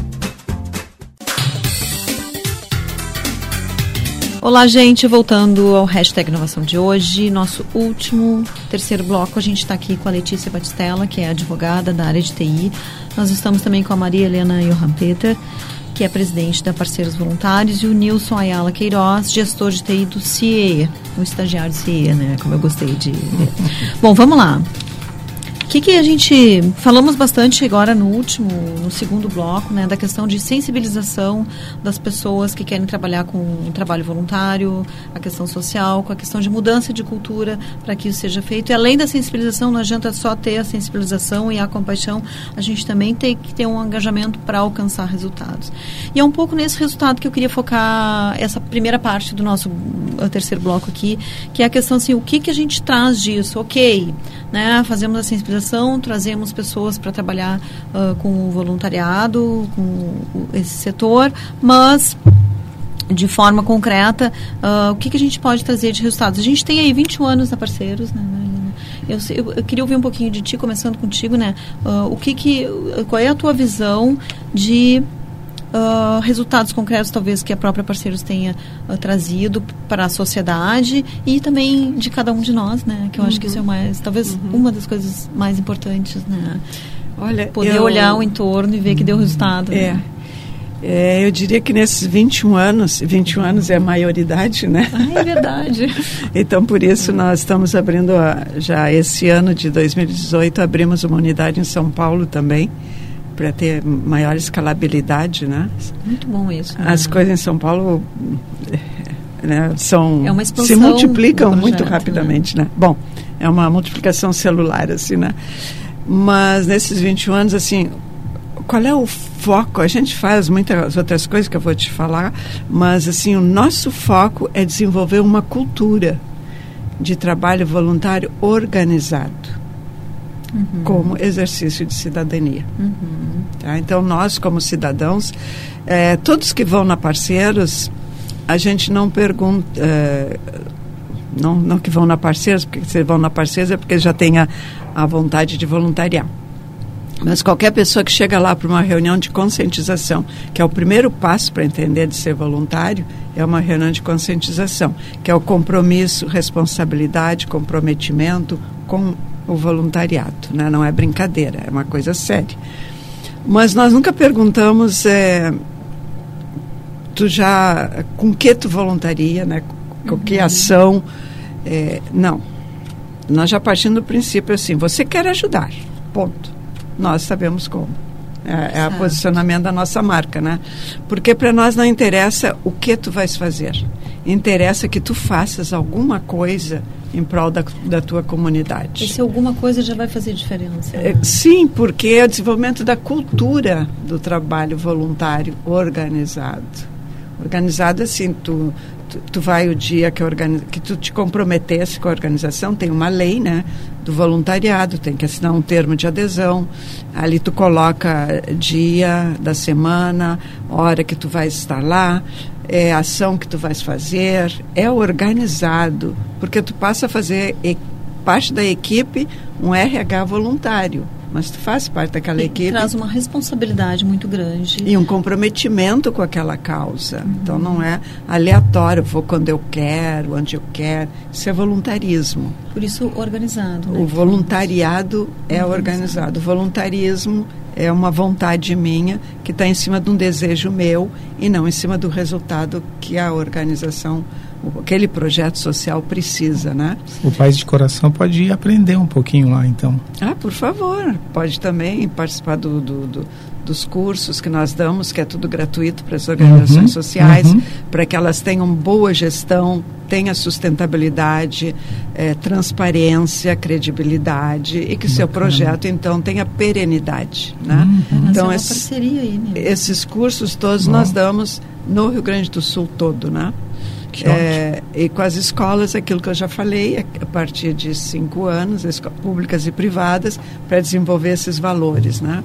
Olá, gente, voltando ao #inovação de hoje, nosso último, terceiro bloco, a gente está aqui com a Letícia Batistella, que é advogada da área de TI. Nós estamos também com a Maria Helena Johan Peter, que é presidente da Parceiros Voluntários, e o Nilson Ayala Queiroz, gestor de TI do CIEE, o estagiário CIEE, né, como eu gostei de ver. Bom, vamos lá. que a gente falamos bastante agora no segundo bloco, né, da questão de sensibilização das pessoas que querem trabalhar com um trabalho voluntário, a questão social, com a questão de mudança de cultura para que isso seja feito. E além da sensibilização, não adianta só ter a sensibilização e a compaixão, a gente também tem que ter um engajamento para alcançar resultados. E é um pouco nesse resultado que eu queria focar essa primeira parte do nosso terceiro bloco aqui, que é a questão assim, o que a gente traz disso? Ok, né, fazemos a sensibilização, trazemos pessoas para trabalhar com o voluntariado, com esse setor, mas de forma concreta, o que a gente pode trazer de resultados? A gente tem aí 21 anos da Parceiros, né? Eu queria ouvir um pouquinho de ti, começando contigo, né? Qual é a tua visão de resultados concretos, talvez, que a própria Parceiros tenha trazido para a sociedade e também de cada um de nós, né? Que eu acho que isso é talvez uma das coisas mais importantes, né? Olha, poder olhar o entorno e ver que deu resultado. Né? Eu diria que nesses 21 anos é a maioridade, né? É verdade. Então, por isso, nós estamos abrindo, já esse ano de 2018, abrimos uma unidade em São Paulo também, para ter maior escalabilidade, né? Muito bom isso. Né? As coisas em São Paulo, né, se multiplicam muito rapidamente, né? Bom, é uma multiplicação celular, assim, né? Mas nesses 21 anos, assim, qual é o foco? A gente faz muitas outras coisas que eu vou te falar, mas, assim, o nosso foco é desenvolver uma cultura de trabalho voluntário organizado. Como exercício de cidadania. Tá? Então, nós, como cidadãos, todos que vão na Parceiros, a gente não pergunta... não que vão na Parceiros, porque se vão na Parceiros é porque já tem a vontade de voluntariar. Mas qualquer pessoa que chega lá para uma reunião de conscientização, que é o primeiro passo para entender de ser voluntário, é uma reunião de conscientização, que é o compromisso, responsabilidade, comprometimento com o voluntariado, né? Não é brincadeira, é uma coisa séria. Mas nós nunca perguntamos com que tu voluntaria, né? Com que ação, não. Nós já partimos do princípio assim, você quer ajudar, ponto. Nós sabemos como. É o posicionamento da nossa marca, né? Porque para nós não interessa o que tu vais fazer, interessa que tu faças alguma coisa em prol da tua comunidade. Esse alguma coisa já vai fazer diferença. Né? Sim, porque é o desenvolvimento da cultura do trabalho voluntário organizado. Organizado assim, tu vai o dia que tu te comprometesse com a organização, tem uma lei, né, do voluntariado, tem que assinar um termo de adesão, ali tu coloca dia da semana, hora que tu vai estar lá, a ação que tu vais fazer, é organizado, porque tu passa a fazer parte da equipe um RH voluntário, mas tu faz parte daquela equipe. Traz uma responsabilidade muito grande. E um comprometimento com aquela causa. Então não é aleatório, vou quando eu quero, onde eu quero. Isso é voluntarismo. Por isso organizado. Né? O voluntariado é organizado. O voluntarismo é uma vontade minha que está em cima de um desejo meu e não em cima do resultado que a organização, aquele projeto social precisa, né? O Pais de Coração pode ir aprender um pouquinho lá, então. Por favor. Pode também participar dos cursos que nós damos, que é tudo gratuito para as organizações sociais, para que elas tenham boa gestão, tenha sustentabilidade, transparência, credibilidade e que seu projeto, então, tenha perenidade, né? Então, uma parceria aí, né? Esses cursos todos nós damos no Rio Grande do Sul todo, né? E com as escolas, aquilo que eu já falei, a partir de 5 anos, públicas e privadas, para desenvolver esses valores, né?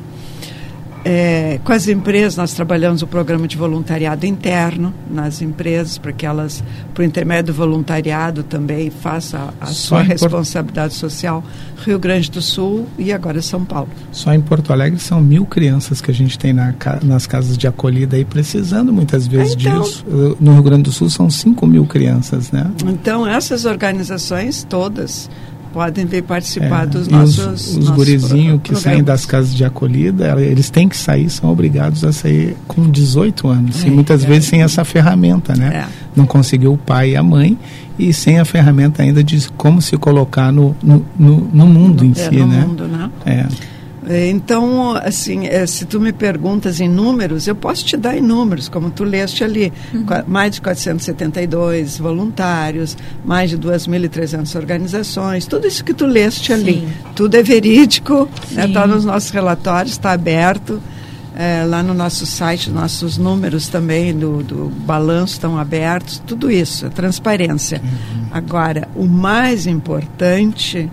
Com as empresas, nós trabalhamos o programa de voluntariado interno nas empresas, para que elas, por intermédio do voluntariado, também façam a sua responsabilidade social. Rio Grande do Sul e agora São Paulo. Só em Porto Alegre são 1.000 crianças que a gente tem nas casas de acolhida aí, precisando muitas vezes disso. No Rio Grande do Sul são 5.000 crianças, né? Então, essas organizações todas podem vir participar dos nossos... Os gurizinhos que saem das casas de acolhida, eles têm que sair, são obrigados a sair com 18 anos. E muitas vezes sem essa ferramenta, né? Não conseguiu o pai e a mãe, e sem a ferramenta ainda de como se colocar no mundo em si, no né? Mundo, né? Então, assim, se tu me perguntas em números, eu posso te dar em números, como tu leste ali, mais de 472 voluntários, mais de 2.300 organizações, tudo isso que tu leste ali, tudo é verídico, está nos nossos relatórios, está aberto, lá no nosso site, nossos números também do balanço estão abertos, tudo isso, é transparência. Agora, o mais importante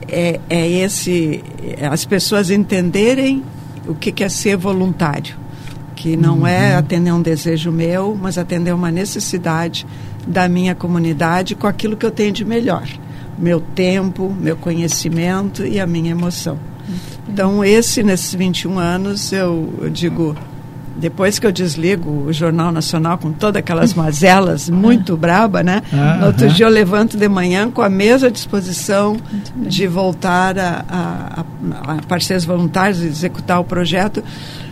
as pessoas entenderem o que é ser voluntário, que não é atender um desejo meu, mas atender uma necessidade da minha comunidade com aquilo que eu tenho de melhor, meu tempo, meu conhecimento e a minha emoção. Então, nesses 21 anos, eu digo, depois que eu desligo o Jornal Nacional com todas aquelas mazelas muito braba, né? No outro dia eu levanto de manhã com a mesma disposição de voltar a parceiros voluntários, executar o projeto,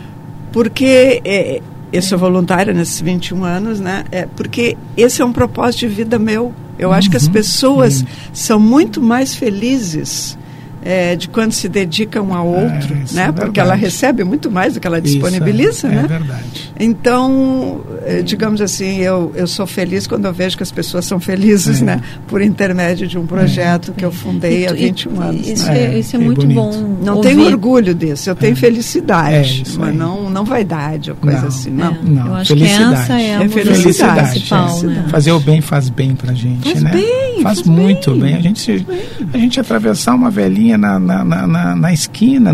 porque eu sou voluntária nesses 21 anos, né? Porque esse é um propósito de vida meu. Eu acho que as pessoas são muito mais felizes de quando se dedica um ao outro, né? Porque ela recebe muito mais do que ela disponibiliza, né? É verdade. Então, digamos assim, eu sou feliz quando eu vejo que as pessoas são felizes, né? Por intermédio de um projeto que eu fundei há 21 anos. Isso é muito bonito. Bom. Não tenho orgulho disso, eu tenho felicidade, mas não vaidade ou coisa assim, né? Não, eu acho que essa é a felicidade principal, né? Fazer o bem faz bem pra gente, né? Faz muito bem. A gente atravessar uma velhinha na esquina,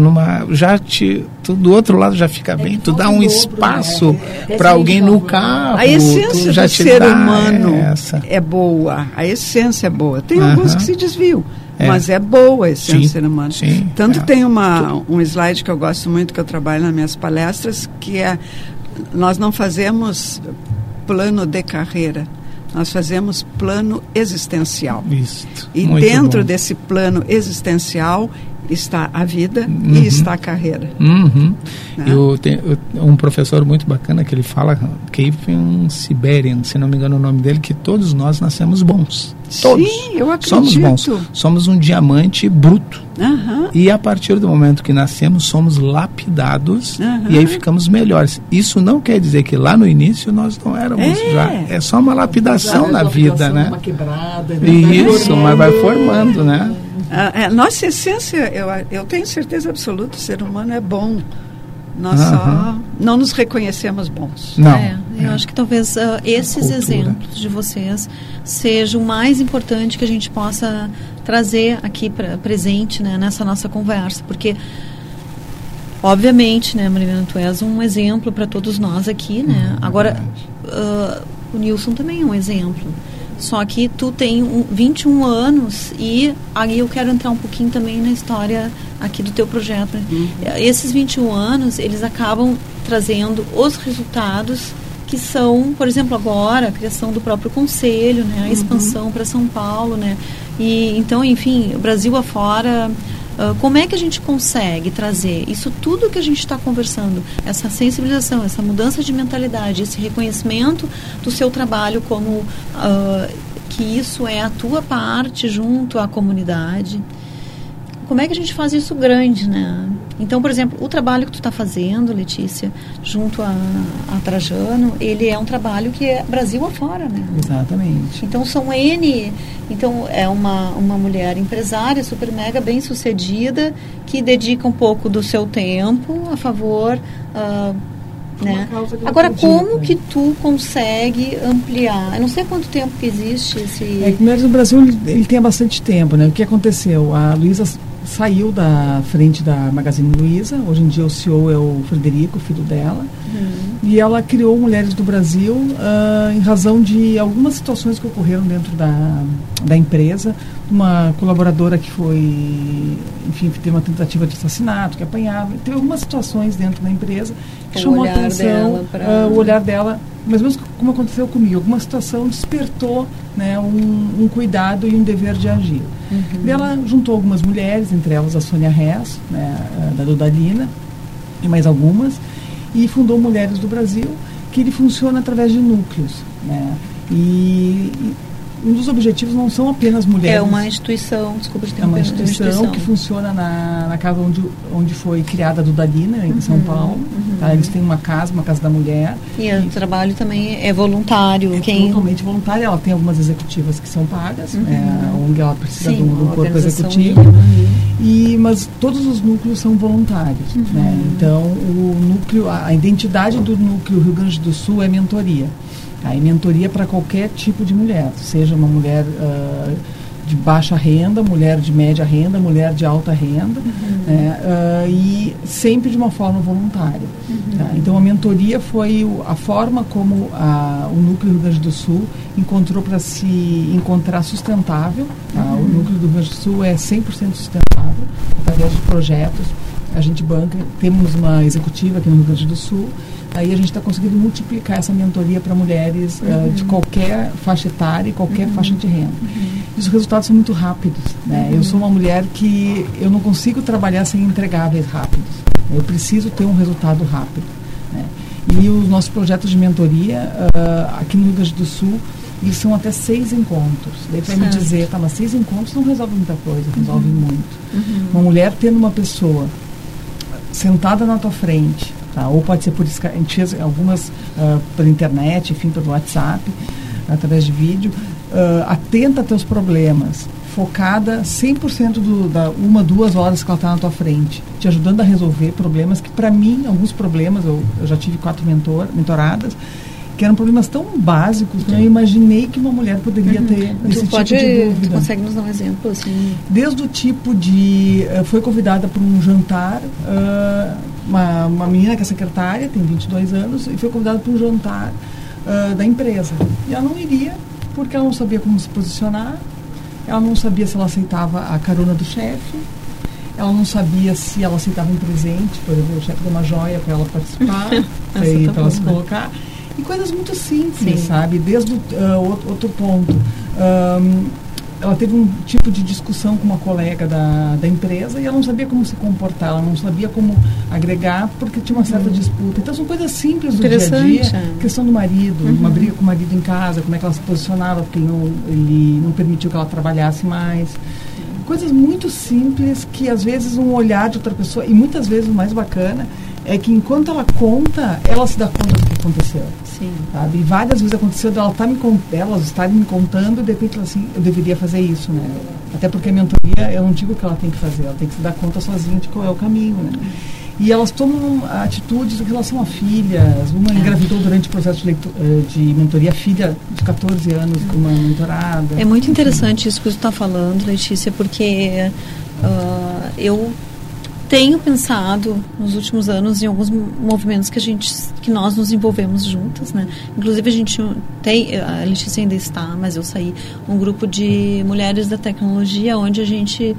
do outro lado já fica bem, tu dá um espaço para alguém no carro. A essência do ser humano é boa, a essência é boa. Tem alguns que se desviam, mas é boa a essência do ser humano. Tanto tem um slide que eu gosto muito, que eu trabalho nas minhas palestras, que nós não fazemos plano de carreira, nós fazemos plano existencial. E dentro desse plano existencial está a vida e está a carreira. Né? Eu tenho um professor muito bacana que ele fala, Kevin Siberian, se não me engano o nome dele, que todos nós nascemos bons. Todos. Sim, eu acredito. Somos bons. Somos um diamante bruto. E a partir do momento que nascemos, somos lapidados e aí ficamos melhores. Isso não quer dizer que lá no início nós não éramos já. É só uma lapidação na vida, né? Uma quebrada, Isso, mas vai formando, né? Nossa essência, eu tenho certeza absoluta, o ser humano é bom. Nós só não nos reconhecemos bons. Eu acho que talvez esses exemplos de vocês sejam o mais importante que a gente possa trazer aqui presente, né, nessa nossa conversa, porque obviamente, né, Marilena, tu és um exemplo para todos nós aqui, né? Agora, o Nilson também é um exemplo. Só que tu tem 21 anos e aí eu quero entrar um pouquinho também na história aqui do teu projeto. Esses 21 anos, eles acabam trazendo os resultados que são, por exemplo, agora, a criação do próprio conselho, né, a expansão para São Paulo, né? E então, enfim, o Brasil afora, como é que a gente consegue trazer isso tudo que a gente está conversando, essa sensibilização, essa mudança de mentalidade, esse reconhecimento do seu trabalho como que isso é a tua parte junto à comunidade? Como é que a gente faz isso grande, né? Então, por exemplo, o trabalho que tu está fazendo, Letícia, junto a Trajano, ele é um trabalho que é Brasil afora, né? Exatamente. Então, então é uma mulher empresária, super mega bem sucedida, que dedica um pouco do seu tempo a favor, né? Agora, como que tu consegue ampliar? Eu não sei quanto tempo que existe esse... Primeiro, o Brasil ele tem há bastante tempo, né? O que aconteceu? A Luísa saiu da frente da Magazine Luiza. Hoje em dia o CEO é o Frederico, filho dela. E ela criou Mulheres do Brasil em razão de algumas situações que ocorreram dentro da empresa. Uma colaboradora que teve uma tentativa de assassinato, que apanhava. Teve algumas situações dentro da empresa que chamou a atenção, o olhar dela mais ou menos como aconteceu comigo. Alguma situação despertou, né, um cuidado e um dever de agir. E ela juntou algumas mulheres, entre elas a Sônia Hess, né, da Dudalina, e mais algumas, e fundou Mulheres do Brasil, que ele funciona através de núcleos, né? E um dos objetivos não são apenas mulheres. É uma instituição, desculpa te interromper. É uma instituição que funciona na casa onde foi criada a Dudalina, em São Paulo. Tá? Eles têm uma casa da mulher. E o trabalho também é voluntário. É totalmente voluntário. Ela tem algumas executivas que são pagas, onde ela precisa de um corpo executivo. Mas todos os núcleos são voluntários. Né? Então, o núcleo, a identidade do núcleo Rio Grande do Sul é mentoria. Aí, mentoria para qualquer tipo de mulher, seja uma mulher de baixa renda, mulher de média renda, mulher de alta renda, né, e sempre de uma forma voluntária. Tá? Então, a mentoria foi a forma como o Núcleo Rio Grande do Sul encontrou para se encontrar sustentável. Tá? O Núcleo do Rio Grande do Sul é 100% sustentável, através de projetos. A gente banca, temos uma executiva aqui no Rio Grande do Sul. Aí a gente está conseguindo multiplicar essa mentoria para mulheres de qualquer faixa etária e qualquer faixa de renda. E os resultados são muito rápidos. Né? Eu sou uma mulher que eu não consigo trabalhar sem entregáveis rápidos. Eu preciso ter um resultado rápido. Né? E os nossos projetos de mentoria aqui no Rio Grande do Sul, eles são até 6 encontros. Daí vai me dizer, mas 6 encontros não resolve muita coisa, resolve muito. Uma mulher tendo uma pessoa sentada na tua frente, tá? Ou pode ser por algumas pela internet, enfim, pelo WhatsApp, através de vídeo, atenta a teus problemas, focada 100% da 1-2 horas que ela está na tua frente, te ajudando a resolver problemas que, para mim, alguns problemas, eu já tive 4 mentoradas, que eram problemas tão básicos que eu imaginei que uma mulher poderia ter esse tipo de dúvida. Tu consegue nos dar um exemplo? Assim? Desde o tipo de... foi convidada para um jantar, uma menina que é secretária, tem 22 anos, e foi convidada para um jantar da empresa. E ela não iria, porque ela não sabia como se posicionar, ela não sabia se ela aceitava a carona do chefe, ela não sabia se ela aceitava um presente, por exemplo, o chefe deu uma joia para ela participar, para ela se colocar. E coisas muito simples, sabe? Desde outro ponto. Ela teve um tipo de discussão com uma colega da empresa e ela não sabia como se comportar, ela não sabia como agregar porque tinha uma certa disputa. Então são coisas simples do dia a dia. Questão do marido, uma briga com o marido em casa, como é que ela se posicionava, porque ele não permitiu que ela trabalhasse mais. Coisas muito simples que às vezes um olhar de outra pessoa, e muitas vezes o mais bacana é que enquanto ela conta, ela se dá conta do que aconteceu. Sim. Sabe? E várias vezes aconteceu elas estarem me contando e de repente assim, eu deveria fazer isso, né? Até porque a mentoria, eu não digo que ela tem que fazer, ela tem que se dar conta sozinha de qual é o caminho, né? E elas tomam atitudes em relação a filhas. Uma engravidou durante o processo de mentoria, a filha de 14 anos, uma mentorada. É muito interessante isso que você está falando, Letícia, porque eu tenho pensado nos últimos anos em alguns movimentos que nós nos envolvemos juntas, né? Inclusive a gente tem, a Letícia ainda está, mas eu saí, um grupo de mulheres da tecnologia onde a gente,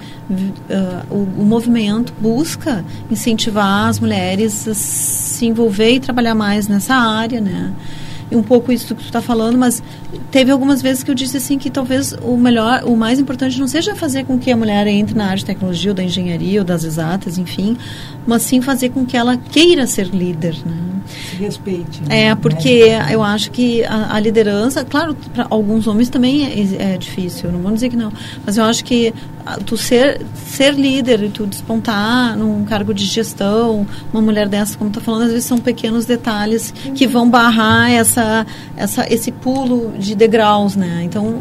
o movimento busca incentivar as mulheres a se envolver e trabalhar mais nessa área, né? E um pouco isso que tu está falando, mas teve algumas vezes que eu disse assim que talvez o mais importante não seja fazer com que a mulher entre na área de tecnologia ou da engenharia ou das exatas, enfim, mas sim fazer com que ela queira ser líder, né? Se respeite. Né? Porque eu acho que a liderança, claro, para alguns homens também é difícil, não vou dizer que não, mas eu acho que tu ser líder e tu despontar num cargo de gestão, uma mulher dessa, como tu tá falando, às vezes são pequenos detalhes que vão barrar esse pulo de degraus, né? Então,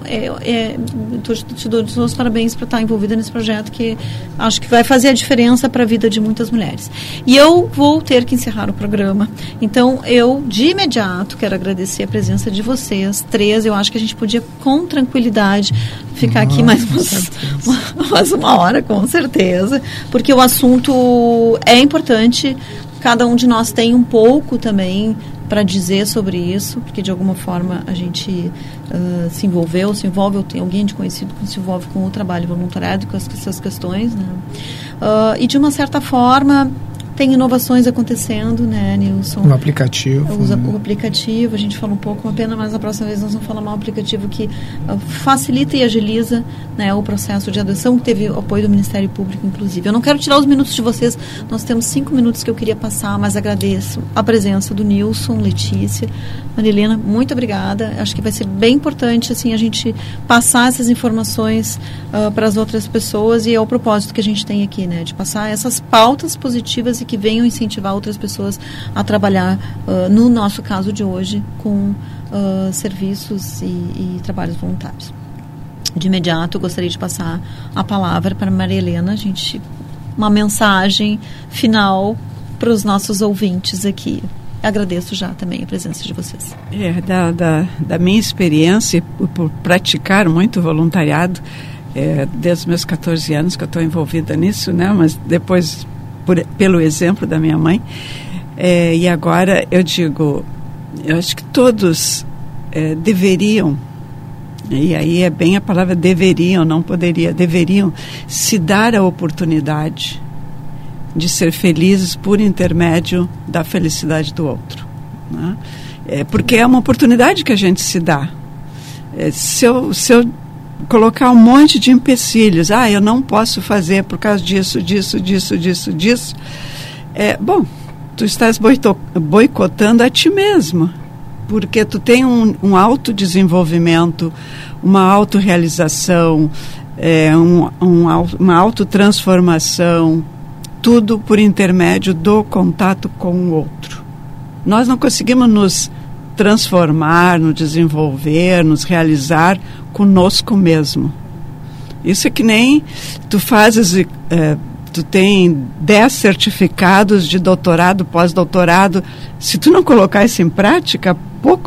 te dou os parabéns por estar envolvida nesse projeto que acho que vai fazer a diferença para a vida de muitas mulheres. E eu vou ter que encerrar o programa. Então, eu, de imediato, quero agradecer a presença de vocês, 3. Eu acho que a gente podia, com tranquilidade, ficar aqui mais uma hora, com certeza, porque o assunto é importante. Cada um de nós tem um pouco também para dizer sobre isso, porque de alguma forma a gente se envolve, ou tem alguém de conhecido que se envolve com o trabalho voluntário, com essas questões, né? E de uma certa forma Tem inovações acontecendo, né, Nilson? O aplicativo. O aplicativo, a gente fala um pouco, uma pena, mas na próxima vez nós vamos falar mais um aplicativo que facilita e agiliza, né, o processo de adoção, que teve o apoio do Ministério Público, inclusive. Eu não quero tirar os minutos de vocês, nós temos 5 minutos que eu queria passar, mas agradeço a presença do Nilson, Letícia, Marilena, muito obrigada. Acho que vai ser bem importante, assim, a gente passar essas informações para as outras pessoas, e é o propósito que a gente tem aqui, né, de passar essas pautas positivas e que venham incentivar outras pessoas a trabalhar, no nosso caso de hoje, com serviços e trabalhos voluntários. De imediato, eu gostaria de passar a palavra para a Maria Helena, uma mensagem final para os nossos ouvintes aqui. Agradeço já também a presença de vocês. Da minha experiência, por praticar muito voluntariado, desde os meus 14 anos que eu estou envolvida nisso, né? Mas depois, pelo exemplo da minha mãe, e agora eu acho que todos deveriam, e aí é bem a palavra deveriam, não poderia, deveriam se dar a oportunidade de ser felizes por intermédio da felicidade do outro, né? Porque é uma oportunidade que a gente se dá. Se eu colocar um monte de empecilhos, eu não posso fazer por causa disso, bom, tu estás boicotando a ti mesmo, porque tu tem um autodesenvolvimento, uma autorrealização, uma autotransformação, tudo por intermédio do contato com o outro. Nós não conseguimos nos transformar, nos desenvolver, nos realizar conosco mesmo. Isso é que nem tu fazes, tu tem 10 certificados de doutorado, pós-doutorado, se tu não colocar isso em prática, pouco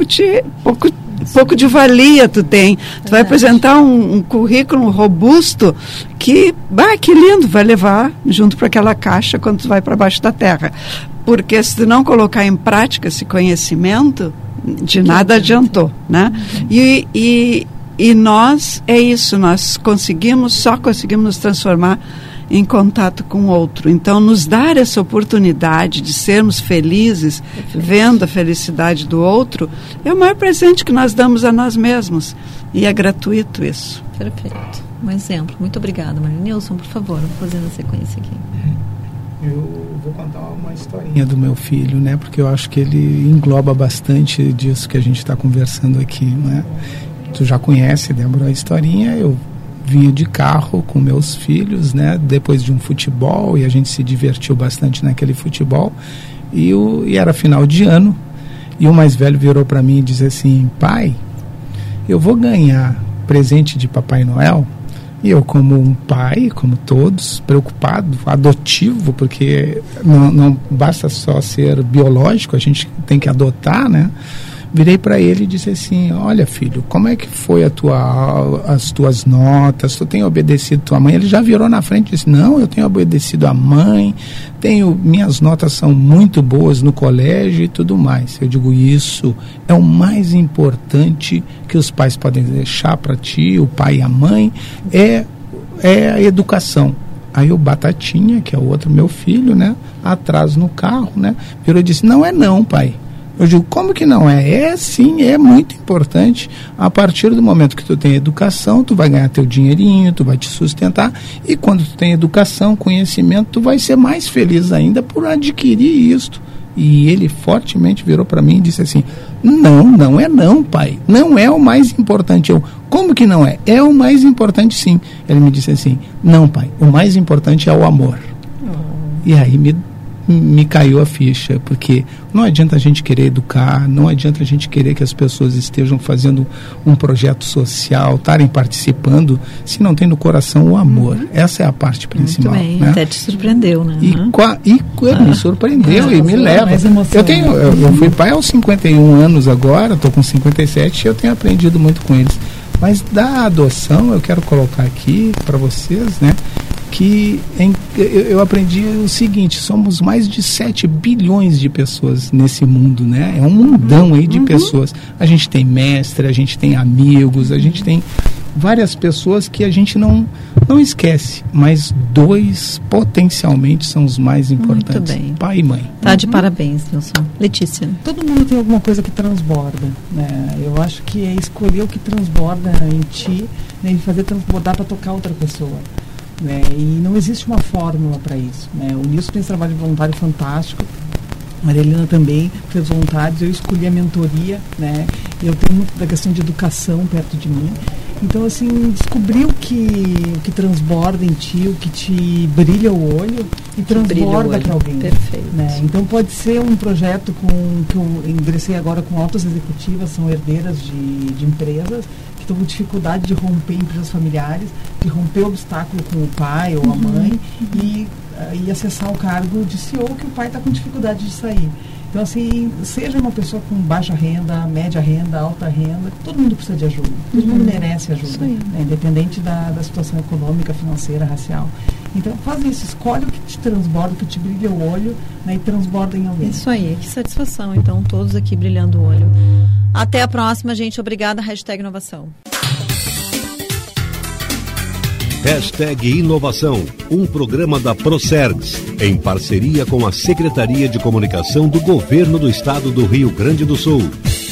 de valia tu tem. Tu vai apresentar um currículo robusto que lindo, vai levar junto para aquela caixa quando tu vai para baixo da terra. Porque se tu não colocar em prática esse conhecimento, de nada adiantou, né? E nós, é isso, nós só conseguimos nos transformar em contato com o outro. Então, nos dar essa oportunidade de sermos felizes, vendo a felicidade do outro, é o maior presente que nós damos a nós mesmos. E é gratuito isso. Perfeito. Um exemplo. Muito obrigada, Maria. Nilson, por favor, fazendo a sequência aqui. Eu vou contar uma historinha do meu filho, né? Porque eu acho que ele engloba bastante disso que a gente está conversando aqui, né? Tu já conhece, Débora, a historinha. Eu vinha de carro com meus filhos, né? Depois de um futebol, e a gente se divertiu bastante naquele futebol. E era final de ano. E o mais velho virou para mim e disse assim: pai, eu vou ganhar presente de Papai Noel? E eu, como um pai, como todos, preocupado, adotivo, porque não basta só ser biológico, a gente tem que adotar, né? Virei para ele e disse assim: olha, filho, como é que foi as tuas notas? Tu tem obedecido tua mãe? Ele já virou na frente e disse: não, eu tenho obedecido a mãe, minhas notas são muito boas no colégio e tudo mais. Eu digo: isso é o mais importante que os pais podem deixar para ti, o pai e a mãe, é a educação. Aí o Batatinha, que é o outro meu filho, né, atrás no carro, né, virou e disse: não é não, pai. Eu digo: como que não é? É sim, é muito importante. A partir do momento que tu tem educação, tu vai ganhar teu dinheirinho, tu vai te sustentar, e quando tu tem educação, conhecimento, tu vai ser mais feliz ainda por adquirir isto. E ele fortemente virou para mim e disse assim: não é não, pai, não é o mais importante. Eu: como que não é? É o mais importante, sim. Ele me disse assim: não, pai, o mais importante é o amor. E aí me caiu a ficha, porque não adianta a gente querer educar, não adianta a gente querer que as pessoas estejam fazendo um projeto social, estarem participando, se não tem no coração o amor. Essa é a parte principal. Muito bem, né? Até te surpreendeu, né? Me surpreendeu e me leva. Eu fui pai aos 51 anos agora, estou com 57 e eu tenho aprendido muito com eles. Mas da adoção, eu quero colocar aqui para vocês, né, que eu aprendi o seguinte: somos mais de 7 bilhões de pessoas nesse mundo, né? É um mundão aí de pessoas. A gente tem mestre, a gente tem amigos, a gente tem várias pessoas que a gente não esquece, mas 2 potencialmente são os mais importantes. Muito bem. Pai e mãe. Tá de parabéns, Nilson. Letícia. Todo mundo tem alguma coisa que transborda, né? Eu acho que é escolher o que transborda em ti, né? E fazer transbordar para tocar outra pessoa. Né? E não existe uma fórmula para isso. Né? O Nilson tem esse trabalho de voluntário fantástico. Maria Helena também fez voluntários, eu escolhi a mentoria, né? Eu tenho muito da questão de educação perto de mim. Então, assim, descobrir o que transborda em ti, o que te brilha o olho e transborda para alguém. Perfeito. Né? Então, pode ser um projeto que eu ingressei agora com altas executivas, são herdeiras de empresas, que estão com dificuldade de romper empresas familiares, de romper o obstáculo com o pai ou a mãe e acessar o cargo de CEO que o pai está com dificuldade de sair. Então, assim, seja uma pessoa com baixa renda, média renda, alta renda, todo mundo precisa de ajuda. Todo mundo merece ajuda, né? Independente da situação econômica, financeira, racial. Então, faz isso, escolhe o que te transborda, o que te brilha o olho, né, e transborda em alguém. Isso aí, que satisfação. Então, todos aqui brilhando o olho. Até a próxima, gente. Obrigada. #Inovação. #Inovação, um programa da Procergs, em parceria com a Secretaria de Comunicação do Governo do Estado do Rio Grande do Sul.